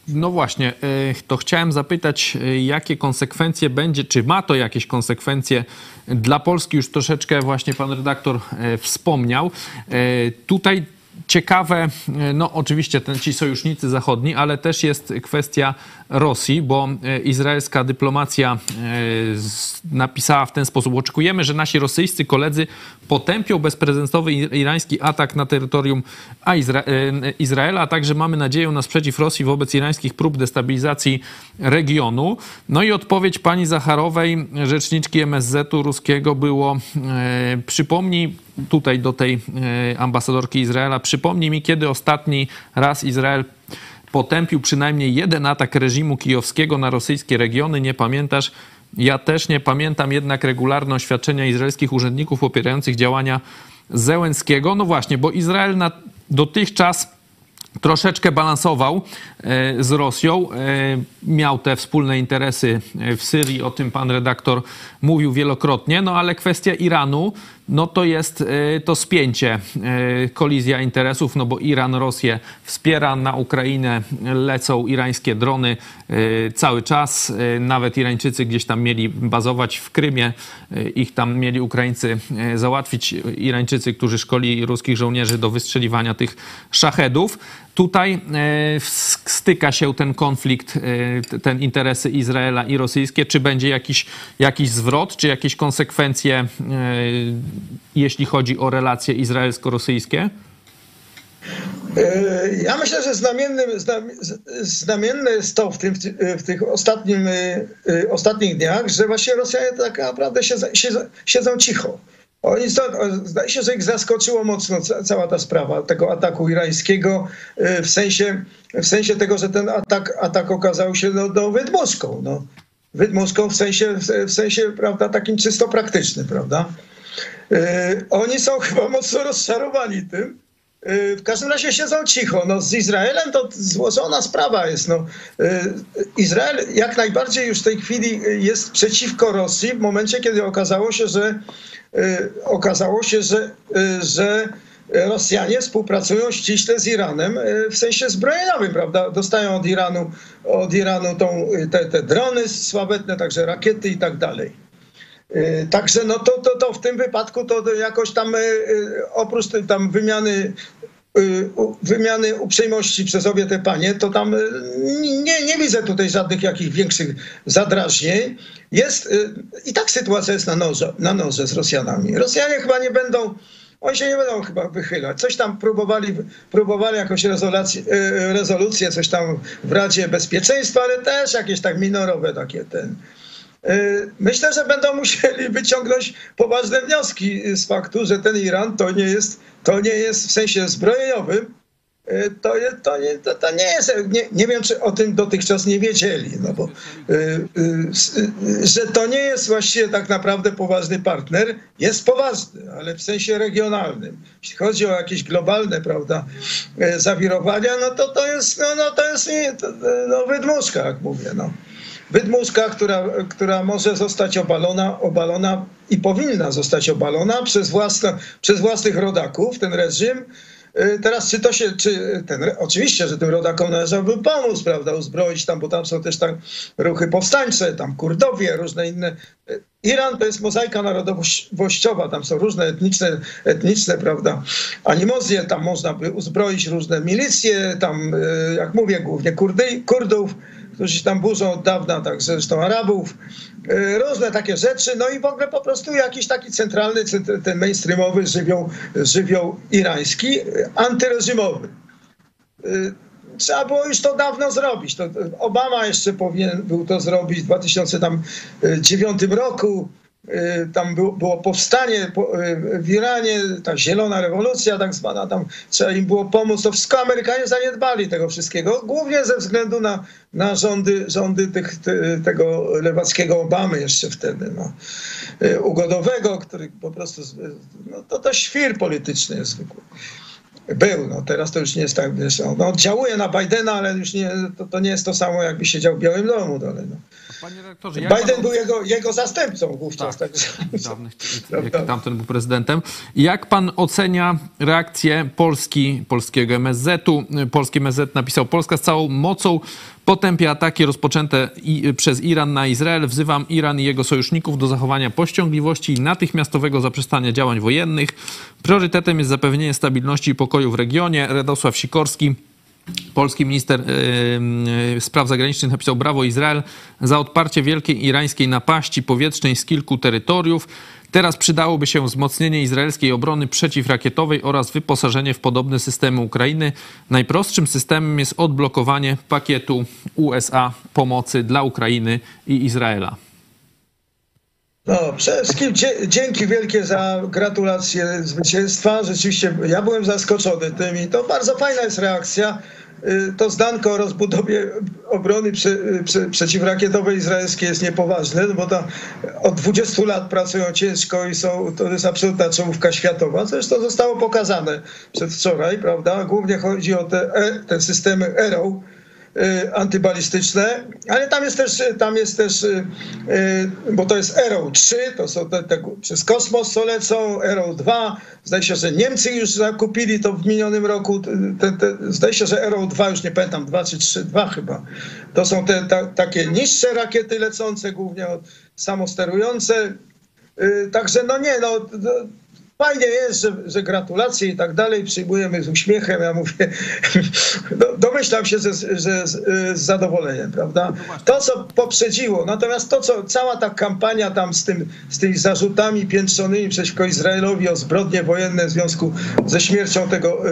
No właśnie, to chciałem zapytać, jakie konsekwencje będzie, czy ma to jakieś konsekwencje dla Polski? Już troszeczkę właśnie pan redaktor wspomniał. Tutaj ciekawe, no oczywiście ten, ci sojusznicy zachodni, ale też jest kwestia Rosji, bo izraelska dyplomacja napisała w ten sposób: oczekujemy, że nasi rosyjscy koledzy potępią bezprecedensowy irański atak na terytorium Izraela, a także mamy nadzieję na sprzeciw Rosji wobec irańskich prób destabilizacji regionu. No i odpowiedź pani Zacharowej, rzeczniczki M S Z-u ruskiego, było: przypomnij tutaj do tej ambasadorki Izraela, przypomnij mi, kiedy ostatni raz Izrael potępił przynajmniej jeden atak reżimu kijowskiego na rosyjskie regiony. Nie pamiętasz? Ja też nie pamiętam, jednak regularne oświadczenia izraelskich urzędników popierających działania Zełenskiego. No właśnie, bo Izrael na dotychczas troszeczkę balansował z Rosją. Miał te wspólne interesy w Syrii, o tym pan redaktor mówił wielokrotnie, no ale kwestia Iranu, no to jest to spięcie, kolizja interesów, no bo Iran Rosję wspiera, na Ukrainę lecą irańskie drony cały czas. Nawet Irańczycy gdzieś tam mieli bazować w Krymie, ich tam mieli Ukraińcy załatwić, Irańczycy, którzy szkoli ruskich żołnierzy do wystrzeliwania tych szachedów. Tutaj styka się ten konflikt, ten interesy Izraela i rosyjskie. Czy będzie jakiś, jakiś zwrot, czy jakieś konsekwencje, jeśli chodzi o relacje izraelsko-rosyjskie? Ja myślę, że znamienne, znamienne jest to w, tym, w tych ostatnim, ostatnich dniach, że właśnie Rosjanie tak naprawdę siedzą, siedzą cicho. Oni stąd, zdaje się, że ich zaskoczyło mocno cała ta sprawa tego ataku irańskiego, w sensie, w sensie tego, że ten atak, atak okazał się no, no, wydmuszką. No. Wydmuszką w sensie, w sensie, prawda, takim czysto praktycznym, prawda. Yy, oni są chyba mocno rozczarowani tym. Yy, w każdym razie siedzą cicho. No, z Izraelem to złożona sprawa jest. No. Yy, Izrael jak najbardziej już w tej chwili jest przeciwko Rosji w momencie, kiedy okazało się, że Yy, okazało się, że, yy, że Rosjanie współpracują ściśle z Iranem yy, w sensie zbrojeniowym, prawda? Dostają od Iranu, od Iranu tą, te, te drony sławetne, także rakiety i tak dalej. Yy, także no to, to, to w tym wypadku to jakoś tam yy, oprócz tam wymiany wymiany uprzejmości przez obie te panie, to tam nie, nie widzę tutaj żadnych jakichś większych zadrażnień. Jest, i tak sytuacja jest na noże, na noże z Rosjanami. Rosjanie chyba nie będą, oni się nie będą chyba wychylać. Coś tam próbowali, próbowali jakąś rezolucję, rezolucję, coś tam w Radzie Bezpieczeństwa, ale też jakieś tak minorowe takie ten. Myślę, że będą musieli wyciągnąć poważne wnioski z faktu, że ten Iran to nie jest, to nie jest w sensie zbrojeniowym, to, je, to, nie, to, to nie jest, nie, nie wiem, czy o tym dotychczas nie wiedzieli, no bo, że to nie jest właściwie tak naprawdę poważny partner, jest poważny, ale w sensie regionalnym. Jeśli chodzi o jakieś globalne, prawda, zawirowania, no to to jest, no, no to jest no, wydmuszka, jak mówię, no. Wydmuszka, która, która może zostać obalona, obalona i powinna zostać obalona przez, własne, przez własnych rodaków, ten reżim. Teraz czy to się, czy ten, oczywiście, że tym rodakom należałoby pomóc, prawda, uzbroić tam, bo tam są też tam ruchy powstańcze, tam Kurdowie, różne inne. Iran to jest mozaika narodowościowa, tam są różne etniczne, etniczne, prawda, animozje, tam można by uzbroić różne milicje, tam, jak mówię, głównie Kurdy, Kurdów, którzy się tam burzą od dawna, tak zresztą Arabów, różne takie rzeczy, no i w ogóle po prostu jakiś taki centralny, ten mainstreamowy żywioł, żywioł irański, antyreżimowy. Trzeba było już to dawno zrobić. To Obama jeszcze powinien był to zrobić w dwa tysiące dziewiątym roku. Tam było powstanie w Iranie, ta zielona rewolucja tak zwana, tam trzeba im było pomóc. To wszystko Amerykanie zaniedbali tego wszystkiego, głównie ze względu na, na rządy, rządy tych, te, tego lewackiego Obamy jeszcze wtedy, no, ugodowego, który po prostu, no, to to świr polityczny jest zwykły. Był, no teraz to już nie jest tak, wiesz, on oddziałuje na Bidena, ale już nie, to, to nie jest to samo, jakby siedział w Białym Domu dalej. No. Panie redaktorze, Biden pan... był jego, jego zastępcą wówczas. Tak, tak, dawnych, jak tamten był prezydentem. Jak pan ocenia reakcję Polski, polskiego M S Z-u? Polski M S Z napisał: Polska z całą mocą potępia ataki rozpoczęte i, przez Iran na Izrael. Wzywam Iran i jego sojuszników do zachowania powściągliwości i natychmiastowego zaprzestania działań wojennych. Priorytetem jest zapewnienie stabilności i pokoju w regionie. Radosław Sikorski, polski minister yy, spraw zagranicznych, napisał: brawo Izrael za odparcie wielkiej irańskiej napaści powietrznej z kilku terytoriów. Teraz przydałoby się wzmocnienie izraelskiej obrony przeciwrakietowej oraz wyposażenie w podobne systemy Ukrainy. Najprostszym systemem jest odblokowanie pakietu U S A pomocy dla Ukrainy i Izraela. No, przede wszystkim dzięki wielkie za gratulacje zwycięstwa. Rzeczywiście ja byłem zaskoczony tym i to bardzo fajna jest reakcja. To zdanko o rozbudowie obrony prze, prze, przeciwrakietowej izraelskiej jest niepoważne, no bo tam od dwudziestu lat pracują ciężko i są, to jest absolutna czołówka światowa. Zresztą zostało pokazane przedwczoraj, prawda? Głównie chodzi o te, te systemy Arrow antybalistyczne, ale tam jest też, tam jest też, bo to jest Arrow trzy, to są te, te przez kosmos co lecą, Arrow dwa, zdaje się, że Niemcy już zakupili to w minionym roku, te, te, zdaje się, że Arrow dwa, już nie pamiętam, dwa czy trzy, dwa chyba. To są te ta, takie niższe rakiety lecące, głównie samosterujące, także no nie, no fajnie jest, że, że gratulacje i tak dalej przyjmujemy z uśmiechem. Ja mówię, no, domyślam się, że, że z, z zadowoleniem, prawda? To, co poprzedziło, natomiast to, co cała ta kampania tam z, tym, z tymi zarzutami piętrzonymi przeciwko Izraelowi o zbrodnie wojenne w związku ze śmiercią tego,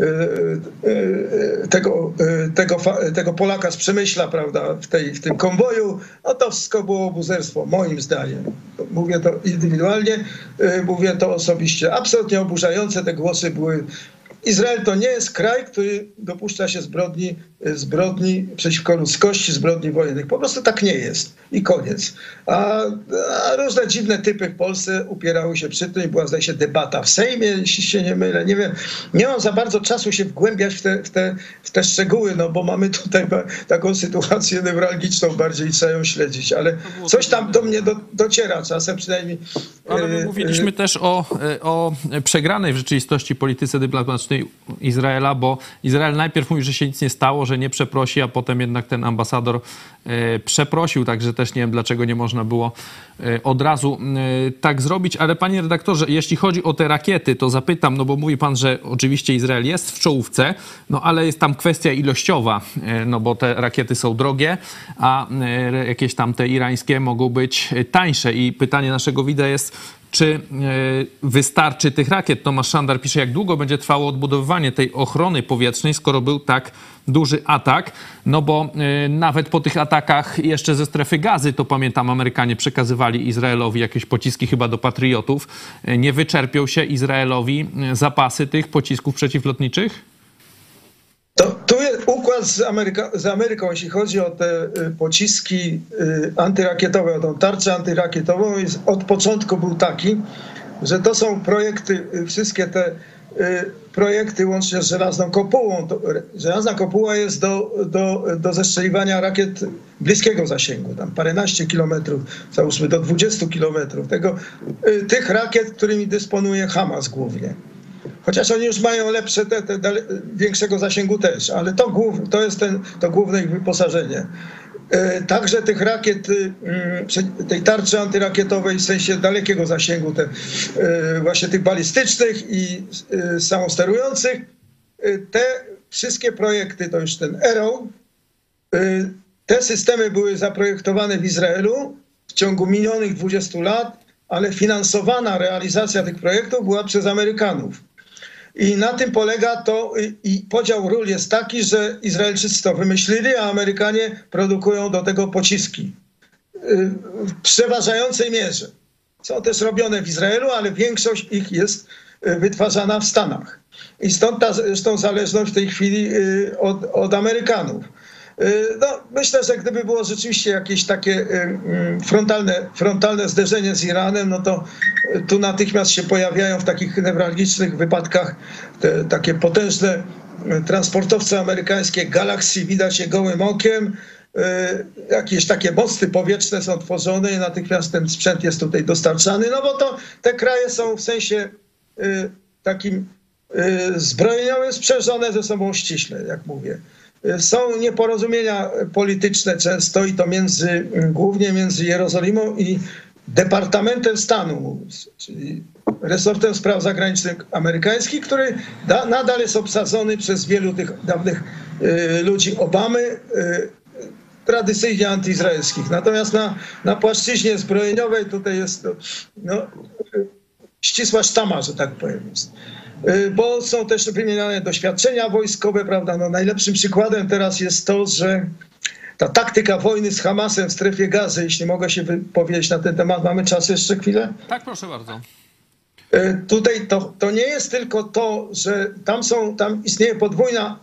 tego, tego, tego Polaka z Przemyśla, prawda, w, tej, w tym konwoju, no to wszystko było obuzerstwo, moim zdaniem. Mówię to indywidualnie, mówię to osobiście. Absolutnie oburzające te głosy były. Izrael to nie jest kraj, który dopuszcza się zbrodni, zbrodni przeciwko ludzkości, zbrodni wojennych. Po prostu tak nie jest. I koniec. A, a różne dziwne typy w Polsce upierały się przy tym i była, zdaje się, debata w Sejmie, jeśli się nie mylę. Nie wiem, nie mam za bardzo czasu się wgłębiać w te, w te, w te szczegóły, no bo mamy tutaj taką sytuację newralgiczną, bardziej trzeba ją śledzić, ale coś tam do mnie do, dociera czasem przynajmniej. Ale my mówiliśmy też o, o przegranej w rzeczywistości polityce dyplomatycznej Izraela, bo Izrael najpierw mówi, że się nic nie stało, że nie przeprosi, a potem jednak ten ambasador e, przeprosił, także też nie wiem, dlaczego nie można było e, od razu e, tak zrobić. Ale panie redaktorze, jeśli chodzi o te rakiety, to zapytam, no bo mówi pan, że oczywiście Izrael jest w czołówce, no ale jest tam kwestia ilościowa, e, no bo te rakiety są drogie, a e, jakieś tam te irańskie mogą być tańsze. I pytanie naszego widza jest, czy wystarczy tych rakiet? Tomasz Szandar pisze, jak długo będzie trwało odbudowywanie tej ochrony powietrznej, skoro był tak duży atak? No bo nawet po tych atakach jeszcze ze strefy Gazy, to pamiętam, Amerykanie przekazywali Izraelowi jakieś pociski chyba do patriotów. Nie wyczerpią się Izraelowi zapasy tych pocisków przeciwlotniczych? To, tu jest układ z, Ameryka, z Ameryką, jeśli chodzi o te y, pociski y, antyrakietowe, o tą tarczę antyrakietową. Jest, od początku był taki, że to są projekty, y, wszystkie te y, projekty łącznie z żelazną kopułą. To, żelazna kopuła jest do, do, do zestrzeliwania rakiet bliskiego zasięgu, tam paręnaście kilometrów, załóżmy do dwudziestu kilometrów. Tego, y, tych rakiet, którymi dysponuje Hamas głównie. Chociaż oni już mają lepsze, te, te, te, większego zasięgu też, ale to, głów, to jest ten, to główne ich wyposażenie. E, także tych rakiet, e, tej tarczy antyrakietowej w sensie dalekiego zasięgu, te, e, właśnie tych balistycznych i e, samosterujących, e, te wszystkie projekty, to już ten Arrow, e, te systemy były zaprojektowane w Izraelu w ciągu minionych dwudziestu lat, ale finansowana realizacja tych projektów była przez Amerykanów. I na tym polega to, i podział ról jest taki, że Izraelczycy to wymyślili, a Amerykanie produkują do tego pociski w przeważającej mierze. Są też robione w Izraelu, ale większość ich jest wytwarzana w Stanach. I stąd ta zresztą zależność w tej chwili od, od Amerykanów. No, myślę, że gdyby było rzeczywiście jakieś takie frontalne, frontalne zderzenie z Iranem, no to tu natychmiast się pojawiają w takich newralgicznych wypadkach te takie potężne transportowce amerykańskie Galaxy, widać je gołym okiem, jakieś takie mosty powietrzne są tworzone i natychmiast ten sprzęt jest tutaj dostarczany, no bo to te kraje są w sensie takim zbrojeniowym sprzężone ze sobą ściśle, jak mówię. Są nieporozumienia polityczne często i to między, głównie między Jerozolimą i Departamentem Stanu, czyli resortem spraw zagranicznych amerykańskich, który da, nadal jest obsadzony przez wielu tych dawnych y, ludzi Obamy, y, tradycyjnie antyizraelskich. Natomiast na, na płaszczyźnie zbrojeniowej tutaj jest no, ścisła sztama, że tak powiem. Bo są też wymieniane doświadczenia wojskowe, prawda? No, najlepszym przykładem teraz jest to, że ta taktyka wojny z Hamasem w strefie Gazy, jeśli mogę się wypowiedzieć na ten temat, mamy czas jeszcze chwilę? Tak, proszę bardzo. Tutaj to, to nie jest tylko to, że tam są, tam istnieje podwójna,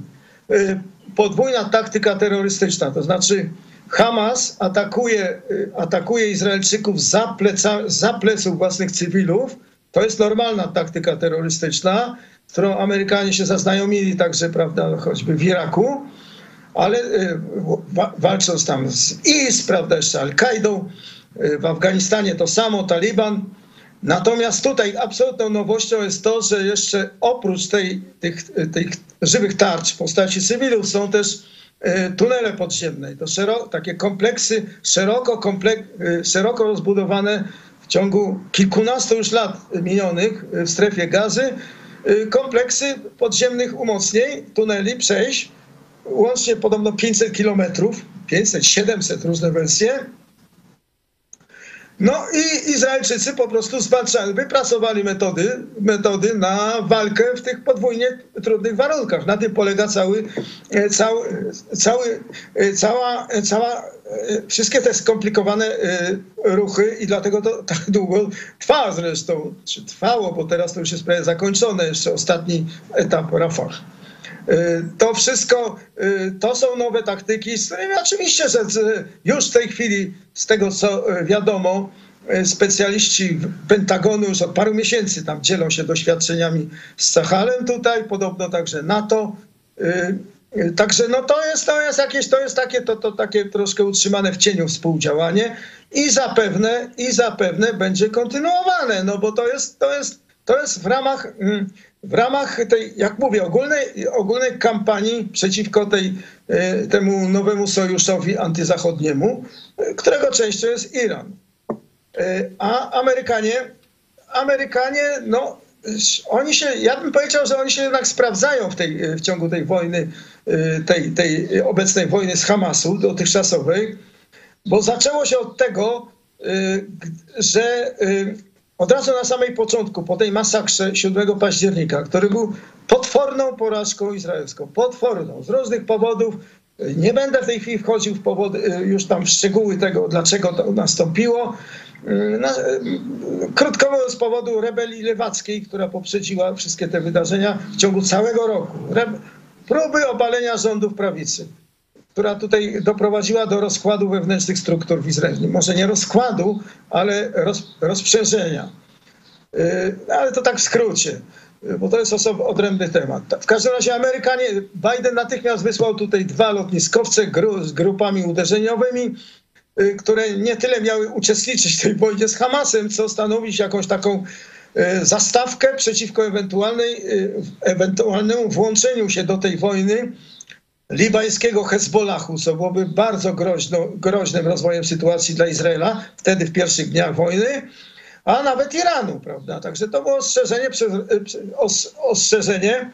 podwójna taktyka terrorystyczna, to znaczy Hamas atakuje, atakuje Izraelczyków za, pleca, za pleców własnych cywilów. To jest normalna taktyka terrorystyczna, z którą Amerykanie się zaznajomili także, prawda, choćby w Iraku, ale walcząc tam z I S, prawda, jeszcze Al-Kaidą, w Afganistanie to samo, Taliban. Natomiast tutaj absolutną nowością jest to, że jeszcze oprócz tej, tych, tych żywych tarcz w postaci cywilów są też tunele podziemne. To szeroko, takie kompleksy szeroko, komplek, szeroko rozbudowane w ciągu kilkunastu już lat minionych w strefie Gazy, kompleksy podziemnych umocnień, tuneli, przejść, łącznie podobno pięćset kilometrów, pięćset, siedemset, różne wersje. No i Izraelczycy po prostu zwalczali, wypracowali metody, metody na walkę w tych podwójnie trudnych warunkach. Na tym polega cały, cały, cały, cała, cała, wszystkie te skomplikowane ruchy i dlatego to tak długo trwa zresztą, czy trwało, bo teraz to już jest prawie zakończone, jeszcze ostatni etap Rafah. To wszystko, to są nowe taktyki, z którymi oczywiście, że już w tej chwili, z tego co wiadomo, specjaliści Pentagonu już od paru miesięcy tam dzielą się doświadczeniami z Sahalem tutaj, podobno także NATO. Także no to jest, to jest jakieś, to jest takie, to, to takie troszkę utrzymane w cieniu współdziałanie i zapewne, i zapewne będzie kontynuowane, no bo to jest, to jest, to jest w ramach... W ramach tej, jak mówię, ogólnej, ogólnej kampanii przeciwko tej, temu nowemu sojuszowi antyzachodniemu, którego częścią jest Iran. A Amerykanie, Amerykanie, no, oni się, ja bym powiedział, że oni się jednak sprawdzają w, tej, w ciągu tej wojny, tej, tej obecnej wojny z Hamasu, dotychczasowej, bo zaczęło się od tego, że od razu na samej początku, po tej masakrze siódmego października, który był potworną porażką izraelską, potworną, z różnych powodów, nie będę w tej chwili wchodził w powody, już tam w szczegóły tego, dlaczego to nastąpiło. Krótko mówiąc, z powodu rebelii lewackiej, która poprzedziła wszystkie te wydarzenia w ciągu całego roku. Próby obalenia rządów prawicy, która tutaj doprowadziła do rozkładu wewnętrznych struktur w Izraelu. Może nie rozkładu, ale roz, rozprzężenia. Yy, ale to tak w skrócie, bo to jest osobny, odrębny temat. W każdym razie Amerykanie, Biden natychmiast wysłał tutaj dwa lotniskowce gru, z grupami uderzeniowymi, yy, które nie tyle miały uczestniczyć w tej wojnie z Hamasem, co stanowić jakąś taką yy, zastawkę przeciwko ewentualnej, yy, ewentualnemu włączeniu się do tej wojny libańskiego Hezbollahu, co byłoby bardzo groźno, groźnym rozwojem sytuacji dla Izraela, wtedy w pierwszych dniach wojny, a nawet Iranu, prawda? Także to było ostrzeżenie, ostrzeżenie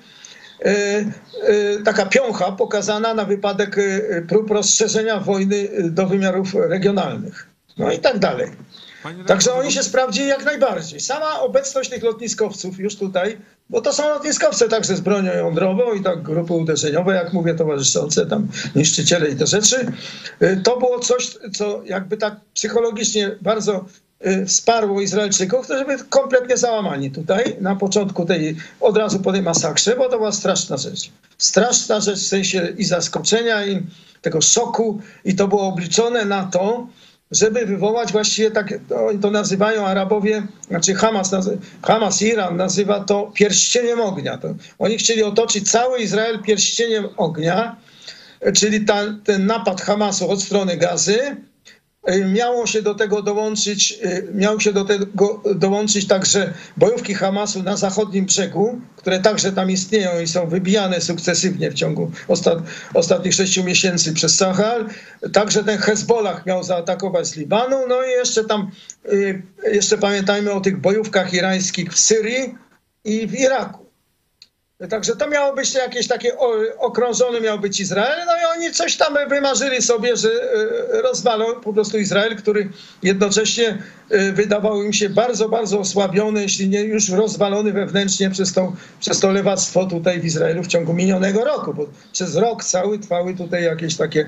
taka piącha pokazana na wypadek prób rozszerzenia wojny do wymiarów regionalnych. No i tak dalej. Także oni się sprawdzili jak najbardziej. Sama obecność tych lotniskowców już tutaj, bo to są lotniskowce także z bronią jądrową i tak grupy uderzeniowe, jak mówię, towarzyszące, tam niszczyciele i te rzeczy. To było coś, co jakby tak psychologicznie bardzo wsparło Izraelczyków, którzy byli kompletnie załamani tutaj na początku tej, od razu po tej masakrze, bo to była straszna rzecz. Straszna rzecz w sensie i zaskoczenia, i tego szoku, i to było obliczone na to, żeby wywołać właściwie tak, oni to nazywają Arabowie, znaczy Hamas, Hamas Iran nazywa to pierścieniem ognia. To oni chcieli otoczyć cały Izrael pierścieniem ognia, czyli ta, ten napad Hamasu od strony Gazy. Miało się do tego dołączyć, miało się do tego dołączyć także bojówki Hamasu na zachodnim brzegu, które także tam istnieją i są wybijane sukcesywnie w ciągu ostat, ostatnich sześciu miesięcy przez Sahel. Także ten Hezbollah miał zaatakować z Libanu. No i jeszcze tam, jeszcze pamiętajmy o tych bojówkach irańskich w Syrii i w Iraku. Także to miało być jakieś takie okrążony miał być Izrael, no i oni coś tam wymarzyli sobie, że rozwalą po prostu Izrael, który jednocześnie wydawał im się bardzo, bardzo osłabiony, jeśli nie już rozwalony wewnętrznie przez to, przez to lewactwo tutaj w Izraelu w ciągu minionego roku, bo przez rok cały trwały tutaj jakieś takie,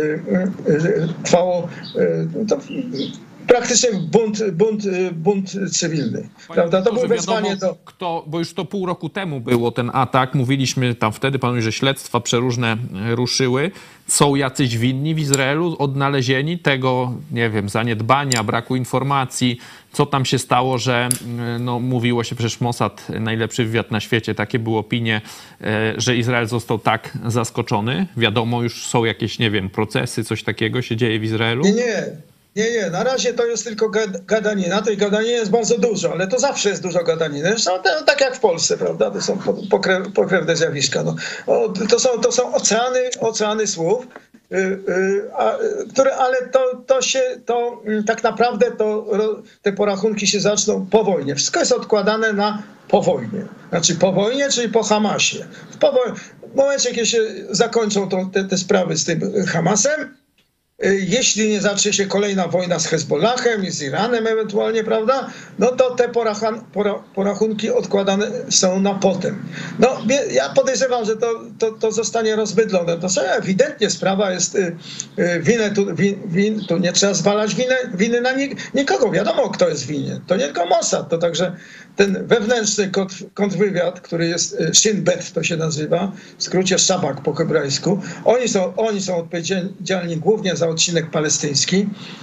trwało to, praktycznie bunt, bunt, bunt cywilny. Prawda? To było wezwanie do... Kto, bo już to pół roku temu było ten atak. Mówiliśmy tam wtedy, panu, że śledztwa przeróżne ruszyły. Są jacyś winni w Izraelu odnalezieni tego, nie wiem, zaniedbania, braku informacji. Co tam się stało, że no, mówiło się przecież Mossad, najlepszy wywiad na świecie, takie były opinie, że Izrael został tak zaskoczony. Wiadomo, już są jakieś, nie wiem, procesy, coś takiego się dzieje w Izraelu? Nie, nie. Nie, nie, na razie to jest tylko gadanina. Tej gadaniny jest bardzo dużo, ale to zawsze jest dużo gadaniny. Zresztą to, tak jak w Polsce, prawda? To są pokrew, pokrewne zjawiska. No. O, to, są, to są oceany, oceany słów, yy, yy, a, które, ale to, to się, to yy, tak naprawdę to, te porachunki się zaczną po wojnie. Wszystko jest odkładane na po wojnie. Znaczy po wojnie, czyli po Hamasie. W, po woj- w momencie, kiedy się zakończą to, te, te sprawy z tym Hamasem, jeśli nie zacznie się kolejna wojna z Hezbollahem i z Iranem ewentualnie, prawda, no to te porachan, pora, porachunki odkładane są na potem. No, ja podejrzewam, że to, to, to zostanie rozbydlone. To ewidentnie sprawa jest, y, y, winę tu, win, win, tu nie trzeba zwalać winę, winy na nik, nikogo. Wiadomo, kto jest winien. To nie tylko Mossad, to także ten wewnętrzny kontr, kontrwywiad, który jest Shin Bet, to się nazywa, w skrócie Szabak po hebrajsku. Oni są, oni są odpowiedzialni głównie za odcinek palestyński.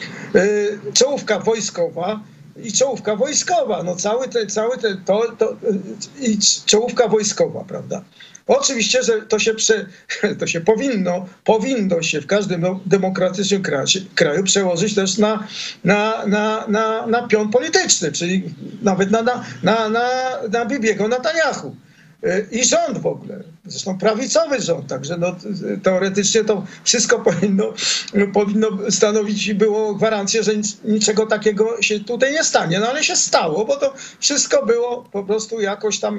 Czołówka wojskowa i czołówka wojskowa, no cały ten, cały ten, to, to i czołówka wojskowa, prawda? Oczywiście, że to się, prze, to się powinno, powinno się w każdym demokratycznym kraju, kraju przełożyć też na, na, na, na, na pion polityczny, czyli nawet na, na, na, na, na Bibiego Netanyahu. I rząd w ogóle, zresztą prawicowy rząd, także no, teoretycznie to wszystko powinno, powinno stanowić było gwarancję, że nic, niczego takiego się tutaj nie stanie. No ale się stało, bo to wszystko było po prostu jakoś tam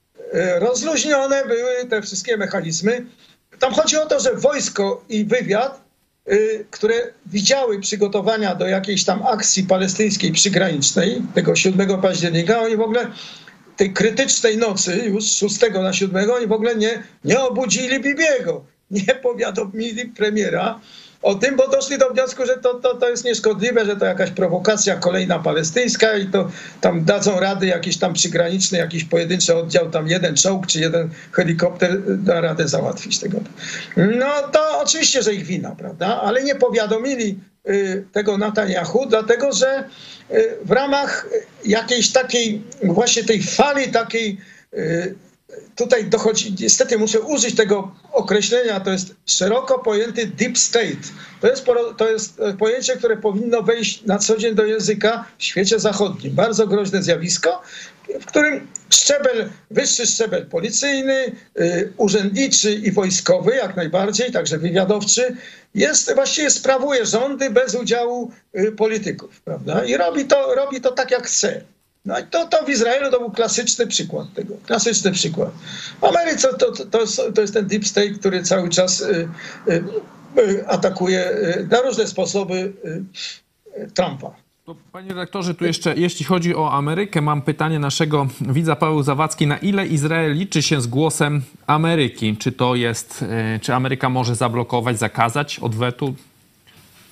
rozluźnione, były te wszystkie mechanizmy. Tam chodzi o to, że wojsko i wywiad, które widziały przygotowania do jakiejś tam akcji palestyńskiej przygranicznej tego siódmego października, oni w ogóle tej krytycznej nocy, już z szóstego na siódmego, oni w ogóle nie, nie obudzili Bibiego, nie powiadomili premiera o tym, bo doszli do wniosku, że to, to, to jest nieszkodliwe, że to jakaś prowokacja kolejna palestyńska i to tam dadzą rady jakiś tam przygraniczny, jakiś pojedynczy oddział, tam jeden czołg czy jeden helikopter da radę załatwić tego. No to oczywiście, że ich wina, prawda? Ale nie powiadomili y, tego Netanyahu, dlatego że y, w ramach jakiejś takiej, właśnie tej fali takiej, y, tutaj dochodzi, niestety muszę użyć tego określenia, to jest szeroko pojęty deep state. To jest, to jest pojęcie, które powinno wejść na co dzień do języka w świecie zachodnim. Bardzo groźne zjawisko, w którym szczebel, wyższy szczebel policyjny, y, urzędniczy i wojskowy, jak najbardziej, także wywiadowczy, jest, właściwie sprawuje rządy bez udziału y, polityków, prawda? I robi to, robi to tak, jak chce. No i to, to w Izraelu to był klasyczny przykład tego. Klasyczny przykład. W Ameryce to, to, to, jest, to jest ten deep state, który cały czas y, y, y, atakuje y, na różne sposoby y, y, Trumpa. To, panie redaktorze, tu jeszcze, jeśli chodzi o Amerykę, mam pytanie naszego widza Paweł Zawadzki. Na ile Izrael liczy się z głosem Ameryki? Czy to jest, y, czy Ameryka może zablokować, zakazać odwetu?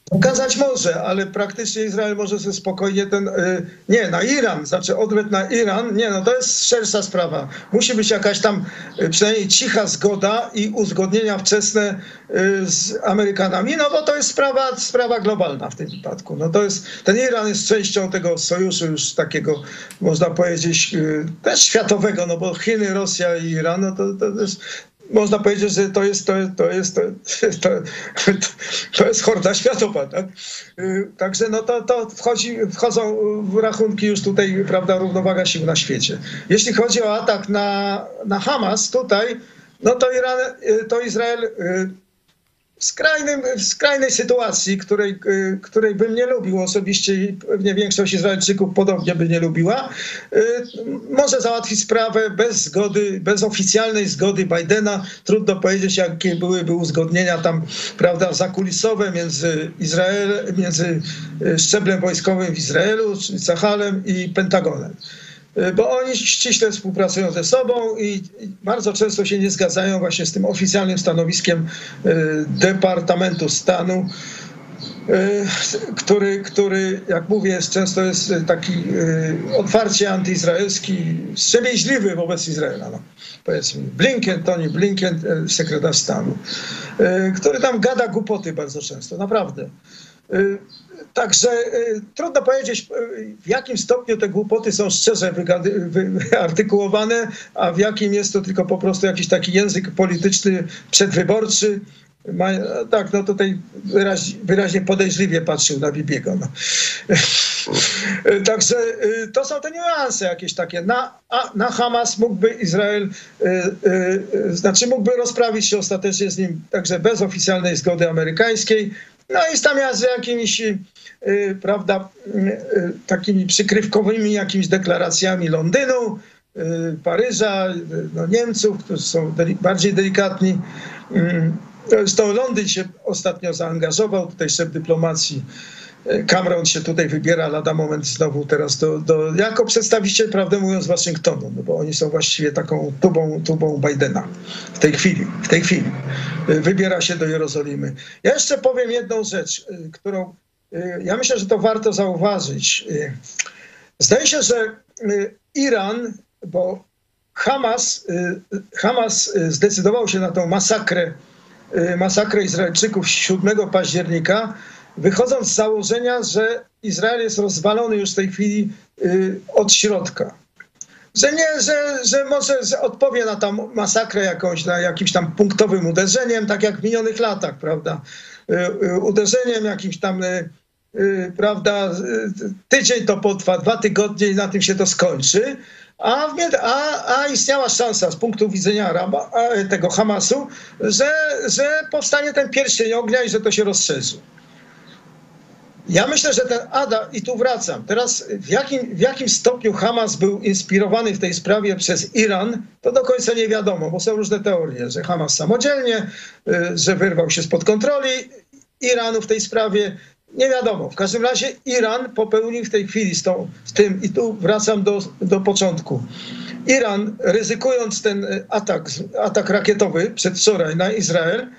Pokazać może, ale praktycznie Izrael może sobie spokojnie ten, nie, na Iran, znaczy odwet na Iran, nie, no to jest szersza sprawa. Musi być jakaś tam przynajmniej cicha zgoda i uzgodnienia wczesne z Amerykanami, no bo to jest sprawa, sprawa globalna w tym wypadku. No to jest, ten Iran jest częścią tego sojuszu już takiego, można powiedzieć, też światowego, no bo Chiny, Rosja i Iran, no to, to jest... Można powiedzieć, że to jest, to jest, to jest, to, to, to jest horda światowa. Tak? Także no to, to wchodzi, wchodzą w rachunki już tutaj, prawda, równowaga sił na świecie. Jeśli chodzi o atak na, na Hamas tutaj, no to, Iran, to Izrael w, skrajnym, w skrajnej sytuacji, której, której bym nie lubił osobiście i pewnie większość Izraelczyków podobnie by nie lubiła, może załatwić sprawę bez zgody, bez oficjalnej zgody Bidena. Trudno powiedzieć, jakie byłyby uzgodnienia tam, prawda, zakulisowe między Izrael, między szczeblem wojskowym w Izraelu, czyli Cahalem i Pentagonem. Bo oni ściśle współpracują ze sobą i bardzo często się nie zgadzają właśnie z tym oficjalnym stanowiskiem Departamentu Stanu, który, który jak mówię, jest, często jest taki otwarcie antyizraelski, wstrzemięźliwy wobec Izraela. No, powiedzmy Blinken, Tony Blinken, sekretarz stanu, który tam gada głupoty bardzo często, naprawdę. Także y, trudno powiedzieć, y, w jakim stopniu te głupoty są szczerze wygady, wy, wyartykułowane, a w jakim jest to tylko po prostu jakiś taki język polityczny przedwyborczy. Ma, tak, no tutaj wyraź, wyraźnie podejrzliwie patrzył na Bibiego. No. Także y, to są te niuanse jakieś takie. Na, a, na Hamas mógłby Izrael, y, y, znaczy mógłby rozprawić się ostatecznie z nim także bez oficjalnej zgody amerykańskiej. No i zamiast jakimiś, y, prawda, y, takimi przykrywkowymi jakimiś deklaracjami Londynu, y, Paryża, y, no Niemców, którzy są deli- bardziej delikatni. Y, zresztą Londyn się ostatnio zaangażował, tutaj szef dyplomacji Cameron się tutaj wybiera lada moment znowu teraz do, do, jako przedstawiciel, prawdę mówiąc, Waszyngtonu, no bo oni są właściwie taką tubą, tubą Bidena w tej chwili, w tej chwili. Wybiera się do Jerozolimy. Ja jeszcze powiem jedną rzecz, którą ja myślę, że to warto zauważyć. Zdaje się, że Iran, bo Hamas, Hamas zdecydował się na tą masakrę, masakrę Izraelczyków siódmego października, wychodząc z założenia, że Izrael jest rozwalony już w tej chwili y, od środka. Że nie, że, że może odpowie na tą masakrę jakąś, na jakimś tam punktowym uderzeniem, tak jak w minionych latach, prawda? Y, y, uderzeniem jakimś tam, y, y, prawda, y, tydzień to potrwa, dwa tygodnie i na tym się to skończy. A, a, a istniała szansa z punktu widzenia Araba, tego Hamasu, że, że powstanie ten pierścień ognia i że to się rozszerzy. Ja myślę, że ten Ada, i tu wracam, teraz w jakim, w jakim stopniu Hamas był inspirowany w tej sprawie przez Iran, to do końca nie wiadomo, bo są różne teorie, że Hamas samodzielnie, że wyrwał się spod kontroli Iranu w tej sprawie, nie wiadomo. W każdym razie Iran popełnił w tej chwili z, tą, z tym, i tu wracam do, do początku, Iran, ryzykując ten atak, atak rakietowy przedwczoraj na Izrael,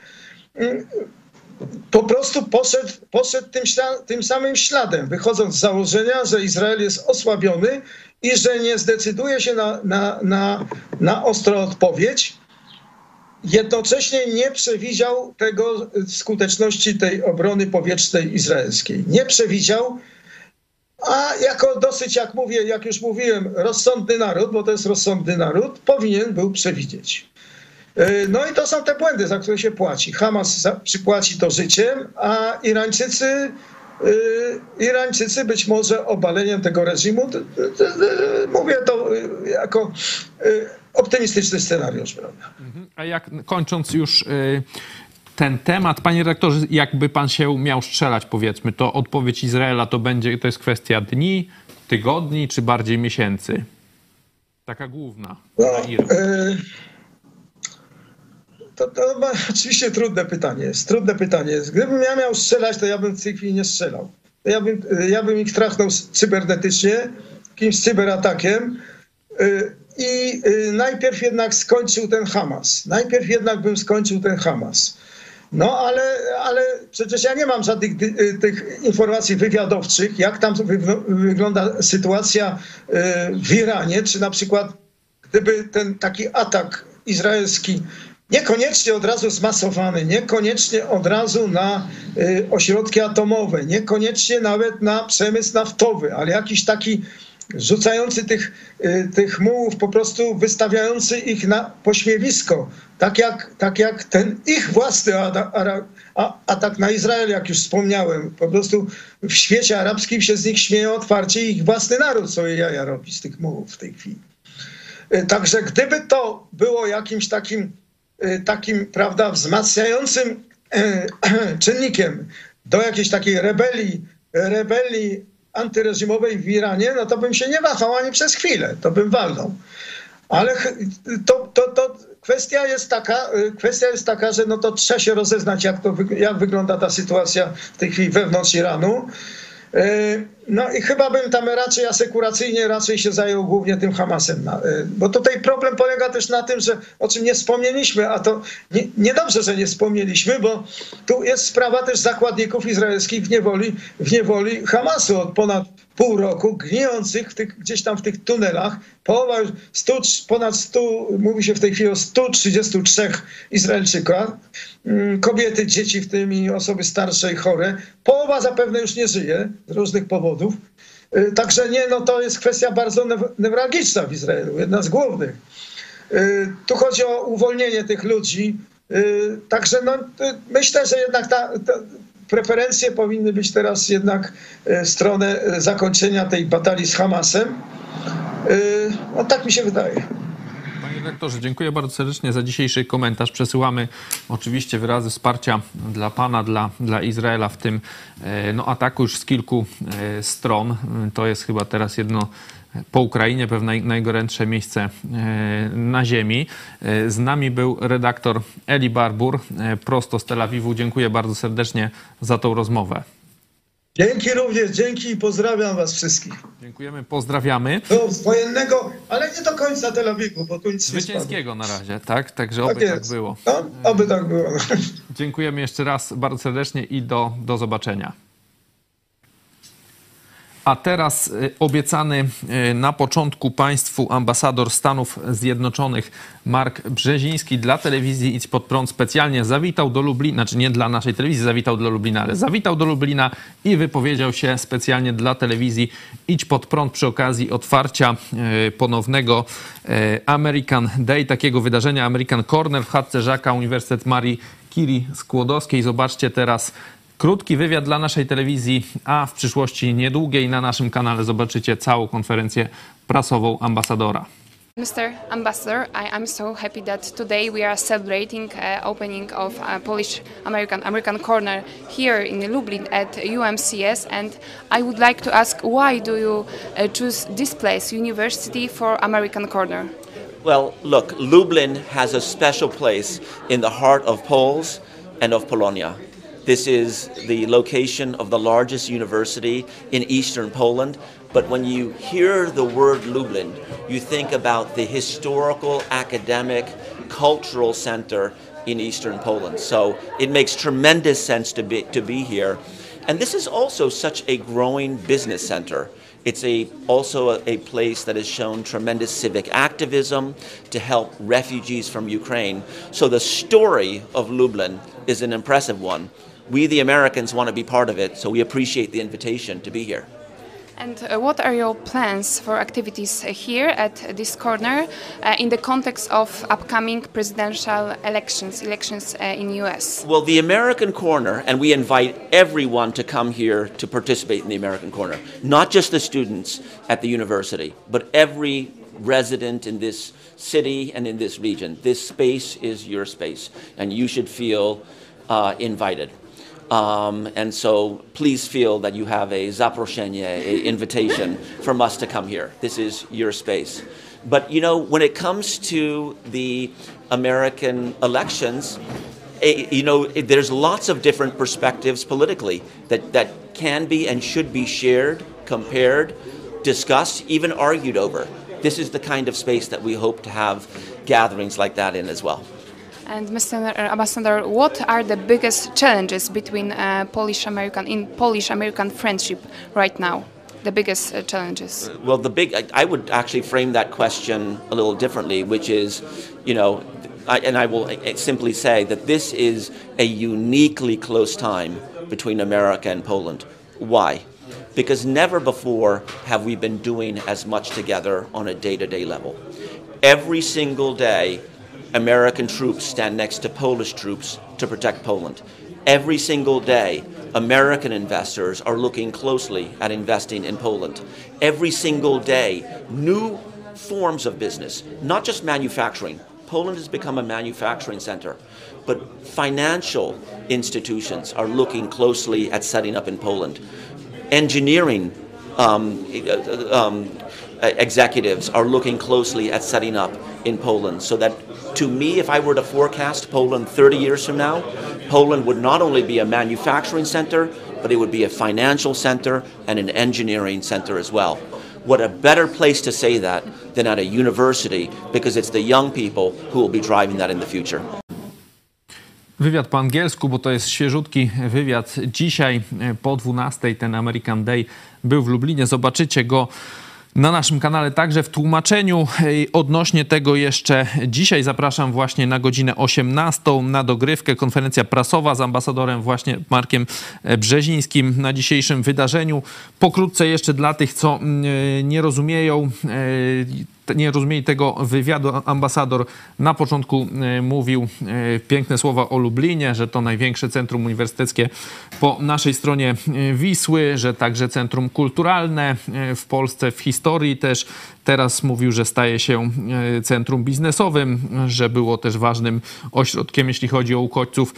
po prostu poszedł, poszedł tym, tym samym śladem, wychodząc z założenia, że Izrael jest osłabiony i że nie zdecyduje się na, na, na, na ostrą odpowiedź. Jednocześnie nie przewidział tego skuteczności tej obrony powietrznej izraelskiej. Nie przewidział, a jako dosyć, jak mówię, jak już mówiłem, rozsądny naród, bo to jest rozsądny naród, powinien był przewidzieć. No i to są te błędy, za które się płaci. Hamas przypłaci to życiem, a Irańczycy, Irańczycy być może obaleniem tego reżimu, mówię to jako optymistyczny scenariusz, prawda? A jak kończąc już ten temat, panie redaktorze, jakby pan się miał strzelać, powiedzmy, to odpowiedź Izraela to będzie, to jest kwestia dni, tygodni, czy bardziej miesięcy? Taka główna no, na Iran. Y To, to ma, oczywiście trudne pytanie jest, trudne pytanie jest. Gdybym ja miał strzelać, to ja bym w tej chwili nie strzelał. To ja bym, ja bym ich trachnął cybernetycznie, jakimś cyberatakiem yy, i yy, najpierw jednak skończył ten Hamas. Najpierw jednak bym skończył ten Hamas. No ale, ale przecież ja nie mam żadnych dy, tych informacji wywiadowczych, jak tam wy, wygląda sytuacja w Iranie, czy na przykład gdyby ten taki atak izraelski niekoniecznie od razu zmasowany, niekoniecznie od razu na y, ośrodki atomowe, niekoniecznie nawet na przemysł naftowy, ale jakiś taki rzucający tych, y, tych mułów, po prostu wystawiający ich na pośmiewisko, tak jak, tak jak ten ich własny atak, atak na Izrael, jak już wspomniałem. Po prostu w świecie arabskim się z nich śmieją otwarcie i ich własny naród sobie jaja robi z tych mułów w tej chwili. Y, także gdyby to było jakimś takim takim, prawda, wzmacniającym czynnikiem do jakiejś takiej rebelii, rebelii antyreżimowej w Iranie, no to bym się nie wahał ani przez chwilę, to bym walnął. Ale to, to, to kwestia jest taka, kwestia jest taka, że no to trzeba się rozeznać, jak, to, jak wygląda ta sytuacja w tej chwili wewnątrz Iranu. No i chyba bym tam raczej asekuracyjnie raczej się zajął głównie tym Hamasem. Bo tutaj problem polega też na tym, że o czym nie wspomnieliśmy, a to nie, niedobrze, że nie wspomnieliśmy, bo tu jest sprawa też zakładników izraelskich w niewoli, w niewoli Hamasu od ponad pół roku, gnijących w tych, gdzieś tam w tych tunelach. Połowa już stu, ponad stu, mówi się w tej chwili o stu trzydziestu trzech Izraelczykach. Kobiety, dzieci, w tym i osoby starsze i chore. Połowa zapewne już nie żyje z różnych powodów. Także nie, no to jest kwestia bardzo newralgiczna w Izraelu, jedna z głównych. Tu chodzi o uwolnienie tych ludzi. Także no, myślę, że jednak ta, ta preferencje powinny być teraz jednak w stronę zakończenia tej batalii z Hamasem. No tak mi się wydaje. Panie redaktorze, dziękuję bardzo serdecznie za dzisiejszy komentarz. Przesyłamy oczywiście wyrazy wsparcia dla pana, dla, dla Izraela w tym no, ataku już z kilku stron. To jest chyba teraz jedno po Ukrainie, pewnie najgorętsze miejsce na ziemi. Z nami był redaktor Eli Barbour, prosto z Tel Awiwu. Dziękuję bardzo serdecznie za tą rozmowę. Dzięki również, dzięki i pozdrawiam was wszystkich. Dziękujemy, pozdrawiamy. Do wojennego, ale nie do końca Tel Awiwu, bo tu nic zwycięskiego na razie, tak? Także tak oby jest. tak było. No, oby tak było. Dziękujemy jeszcze raz bardzo serdecznie i do, do zobaczenia. A teraz obiecany na początku państwu ambasador Stanów Zjednoczonych Mark Brzeziński dla telewizji Idź Pod Prąd specjalnie zawitał do Lublina, znaczy nie dla naszej telewizji zawitał do Lublina, ale zawitał do Lublina i wypowiedział się specjalnie dla telewizji Idź Pod Prąd przy okazji otwarcia ponownego American Day, takiego wydarzenia American Corner w chatce Żaka, Uniwersytet Marii Curie Skłodowskiej. Zobaczcie teraz krótki wywiad dla naszej telewizji, a w przyszłości niedługiej na naszym kanale zobaczycie całą konferencję prasową ambasadora. Mister Ambassador, I am so happy that today we are celebrating uh, opening of uh, Polish American American Corner here in Lublin at U M C S, and I would like to ask, why do you uh, choose this place, university, for American Corner? Well, look, Lublin has a special place in the heart of Poles and of Polonia. This is the location of the largest university in eastern Poland. But when you hear the word Lublin, you think about the historical, academic, cultural center in eastern Poland. So it makes tremendous sense to be, to be here. And this is also such a growing business center. It's a, also a, a place that has shown tremendous civic activism to help refugees from Ukraine. So the story of Lublin is an impressive one. We, the Americans, want to be part of it, so we appreciate the invitation to be here. And uh, what are your plans for activities uh, here at this corner uh, in the context of upcoming presidential elections, elections uh, in U S? Well, the American Corner, and we invite everyone to come here to participate in the American Corner, not just the students at the university, but every resident in this city and in this region. This space is your space, and you should feel uh, invited. Um, and so please feel that you have a zaproszenie, a invitation from us to come here. This is your space. But, you know, when it comes to the American elections, you know, there's lots of different perspectives politically that, that can be and should be shared, compared, discussed, even argued over. This is the kind of space that we hope to have gatherings like that in as well. And Mister Ambassador, what are the biggest challenges between uh, Polish American in Polish American friendship right now? The biggest uh, challenges? Well, the big, I, I would actually frame that question a little differently, which is, you know, I, and I will simply say that this is a uniquely close time between America and Poland. Why? Because never before have we been doing as much together on a day-to-day level. Every single day, American troops stand next to Polish troops to protect Poland. Every single day, American investors are looking closely at investing in Poland. Every single day, new forms of business, not just manufacturing. Poland has become a manufacturing center, but financial institutions are looking closely at setting up in Poland. Engineering um, um, executives are looking closely at setting up in Poland, so that to me, if I were to forecast Poland thirty years from now, Poland would not only be a manufacturing center, but it would be a financial center and an engineering center as well. What a better place to say that than at a university, because it's the young people who will be driving that in the future. Wywiad po angielsku, bo to jest świeżutki wywiad. Dzisiaj po dwunastej ten American Day był w Lublinie. Zobaczycie go na naszym kanale także w tłumaczeniu. Odnośnie tego jeszcze dzisiaj zapraszam właśnie na godzinę osiemnastą na dogrywkę. Konferencja prasowa z ambasadorem właśnie Markiem Brzezińskim na dzisiejszym wydarzeniu. Pokrótce jeszcze dla tych, co nie rozumieją, nie rozumieli tego wywiadu, ambasador na początku mówił piękne słowa o Lublinie, że to największe centrum uniwersyteckie po naszej stronie Wisły, że także centrum kulturalne w Polsce, w historii też. Teraz mówił, że staje się centrum biznesowym, że było też ważnym ośrodkiem, jeśli chodzi o uchodźców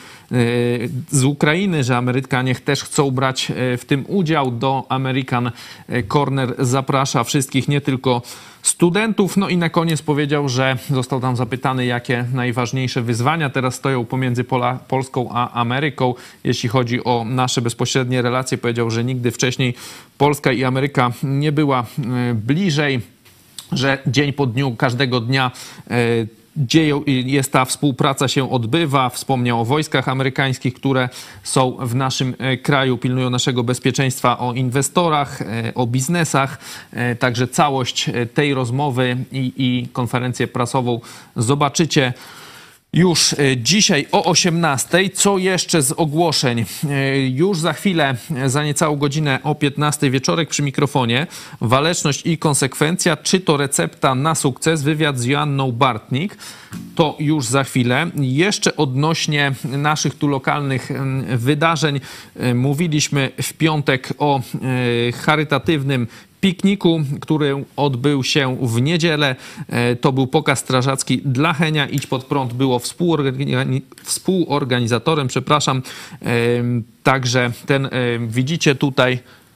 z Ukrainy, że Amerykanie też chcą brać w tym udział. Do American Corner zaprasza wszystkich, nie tylko studentów. No i na koniec powiedział, że został tam zapytany, jakie najważniejsze wyzwania teraz stoją pomiędzy Pola, Polską a Ameryką. Jeśli chodzi o nasze bezpośrednie relacje, powiedział, że nigdy wcześniej Polska i Ameryka nie była bliżej, że dzień po dniu, każdego dnia dzieją, jest ta współpraca się odbywa. Wspomniał o wojskach amerykańskich, które są w naszym kraju, pilnują naszego bezpieczeństwa, o inwestorach, o biznesach. Także całość tej rozmowy i, i konferencję prasową zobaczycie już dzisiaj o osiemnastej. Co jeszcze z ogłoszeń? Już za chwilę, za niecałą godzinę o piętnastej wieczorek przy mikrofonie Waleczność i konsekwencja. Czy to recepta na sukces? Wywiad z Joanną Bartnik. To już za chwilę. Jeszcze odnośnie naszych tu lokalnych wydarzeń. Mówiliśmy w piątek o charytatywnym pikniku, który odbył się w niedzielę. To był pokaz strażacki dla Henia. Idź pod prąd było współorganiz- współorganizatorem, przepraszam. Także ten widzicie tutaj.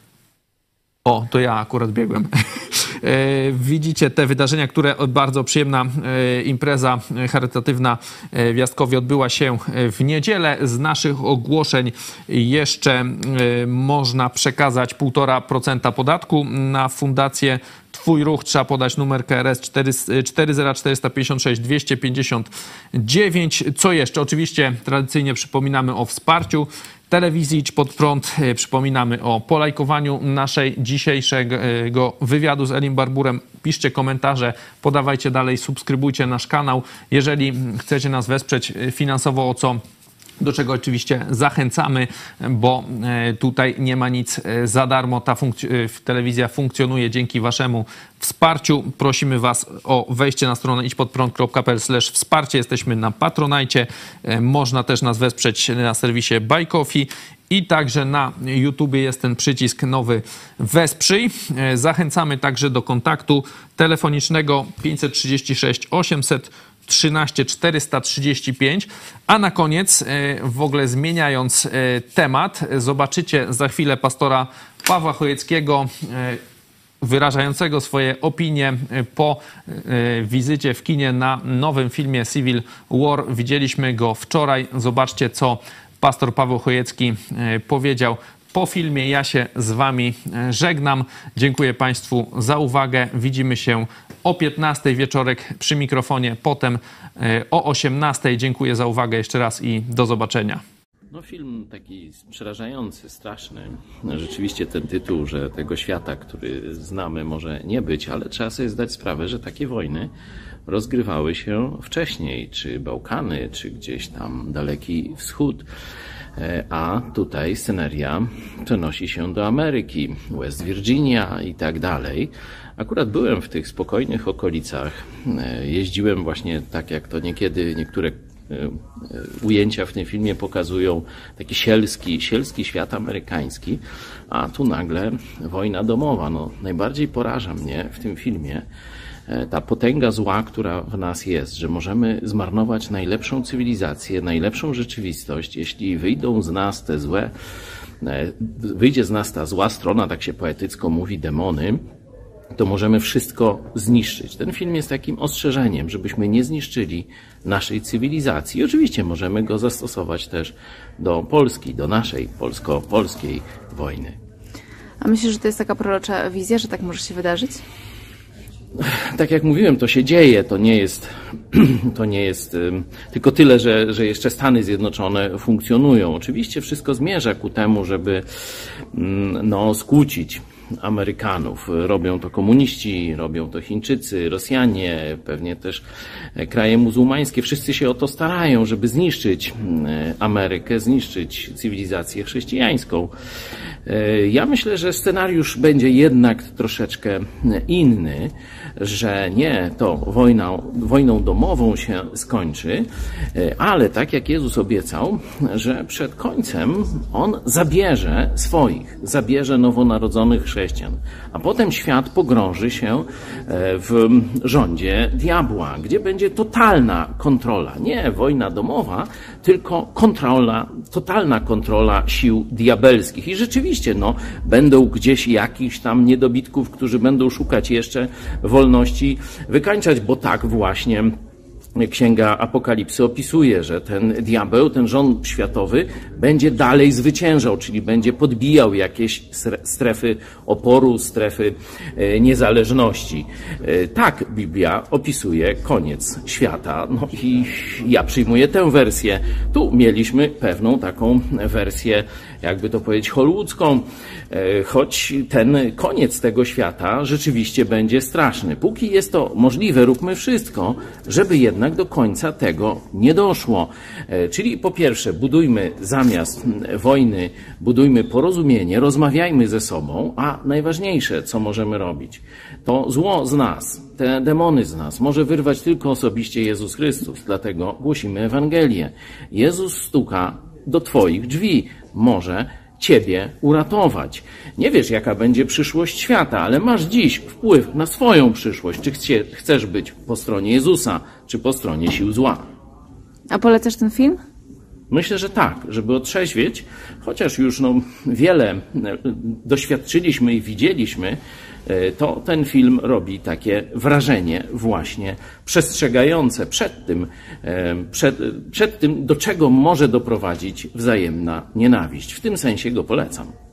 O, to ja akurat biegłem. Widzicie te wydarzenia, które bardzo przyjemna impreza charytatywna w Jastkowie odbyła się w niedzielę. Z naszych ogłoszeń jeszcze można przekazać półtora procenta podatku na fundację Twój Ruch. Trzeba podać numer K R S cztery zero cztery pięć sześć dwieście pięćdziesiąt dziewięć. Co jeszcze? Oczywiście tradycyjnie przypominamy o wsparciu telewizji Idź Pod Prąd. Przypominamy o polajkowaniu naszej dzisiejszego wywiadu z Elim Barburem. Piszcie komentarze, podawajcie dalej, subskrybujcie nasz kanał. Jeżeli chcecie nas wesprzeć finansowo, o co do czego oczywiście zachęcamy, bo tutaj nie ma nic za darmo. Ta funkc- telewizja funkcjonuje dzięki waszemu wsparciu. Prosimy was o wejście na stronę idźpodprąd kropka p l slash wsparcie. Jesteśmy na Patronite. Można też nas wesprzeć na serwisie Buy Coffee. I także na YouTubie jest ten przycisk nowy Wesprzyj. Zachęcamy także do kontaktu telefonicznego pięćset trzydzieści sześć osiemset trzynaście czterysta trzydzieści pięć. A na koniec, w ogóle zmieniając temat, zobaczycie za chwilę pastora Pawła Chojeckiego wyrażającego swoje opinie po wizycie w kinie na nowym filmie Civil War. Widzieliśmy go wczoraj. Zobaczcie, co pastor Paweł Chojecki powiedział po filmie. Ja się z wami żegnam. Dziękuję Państwu za uwagę. Widzimy się o piętnastej wieczorek przy mikrofonie, potem o osiemnastej. Dziękuję za uwagę jeszcze raz i do zobaczenia. No film taki przerażający, straszny. Rzeczywiście ten tytuł, że tego świata, który znamy, może nie być, ale trzeba sobie zdać sprawę, że takie wojny rozgrywały się wcześniej, czy Bałkany, czy gdzieś tam Daleki Wschód. A tutaj sceneria przenosi się do Ameryki, West Virginia i tak dalej. Akurat byłem w tych spokojnych okolicach. Jeździłem właśnie tak, jak to niekiedy niektóre ujęcia w tym filmie pokazują, taki sielski, sielski świat amerykański, a tu nagle wojna domowa. No, najbardziej poraża mnie w tym filmie ta potęga zła, która w nas jest, że możemy zmarnować najlepszą cywilizację, najlepszą rzeczywistość, jeśli wyjdą z nas te złe, wyjdzie z nas ta zła strona, tak się poetycko mówi, demony, to możemy wszystko zniszczyć. Ten film jest takim ostrzeżeniem, żebyśmy nie zniszczyli naszej cywilizacji. I oczywiście możemy go zastosować też do Polski, do naszej polsko-polskiej wojny. A myślisz, że to jest taka prorocza wizja, że tak może się wydarzyć? Tak jak mówiłem, to się dzieje, to nie jest, to nie jest tylko tyle, że, że jeszcze Stany Zjednoczone funkcjonują. Oczywiście wszystko zmierza ku temu, żeby no, skłócić Amerykanów. Robią to komuniści, robią to Chińczycy, Rosjanie, pewnie też kraje muzułmańskie. Wszyscy się o to starają, żeby zniszczyć Amerykę, zniszczyć cywilizację chrześcijańską. Ja myślę, że scenariusz będzie jednak troszeczkę inny, że nie to wojną, wojną domową się skończy, ale tak jak Jezus obiecał, że przed końcem On zabierze swoich, zabierze nowonarodzonych chrześcijan, a potem świat pogrąży się w rządzie diabła, gdzie będzie totalna kontrola, nie wojna domowa, tylko kontrola, totalna kontrola sił diabelskich. I rzeczywiście, no, będą gdzieś jakichś tam niedobitków, którzy będą szukać jeszcze wolności wykańczać, bo tak właśnie Księga Apokalipsy opisuje, że ten diabeł, ten rząd światowy będzie dalej zwyciężał, czyli będzie podbijał jakieś strefy oporu, strefy niezależności. Tak Biblia opisuje koniec świata. No i ja przyjmuję tę wersję. Tu mieliśmy pewną taką wersję, jakby to powiedzieć, hollywoodzką, choć ten koniec tego świata rzeczywiście będzie straszny. Póki jest to możliwe, róbmy wszystko, żeby jednak do końca tego nie doszło. Czyli po pierwsze, budujmy zamiast wojny, budujmy porozumienie, rozmawiajmy ze sobą, a najważniejsze, co możemy robić, to zło z nas, te demony z nas może wyrwać tylko osobiście Jezus Chrystus, dlatego głosimy Ewangelię. Jezus stuka do twoich drzwi, może ciebie uratować. Nie wiesz, jaka będzie przyszłość świata, ale masz dziś wpływ na swoją przyszłość. Czy chcie, chcesz być po stronie Jezusa, czy po stronie sił zła. A polecasz ten film? Myślę, że tak, żeby otrzeźwieć, chociaż już no, wiele doświadczyliśmy i widzieliśmy, to ten film robi takie wrażenie właśnie przestrzegające przed tym, przed, przed tym, do czego może doprowadzić wzajemna nienawiść. W tym sensie go polecam.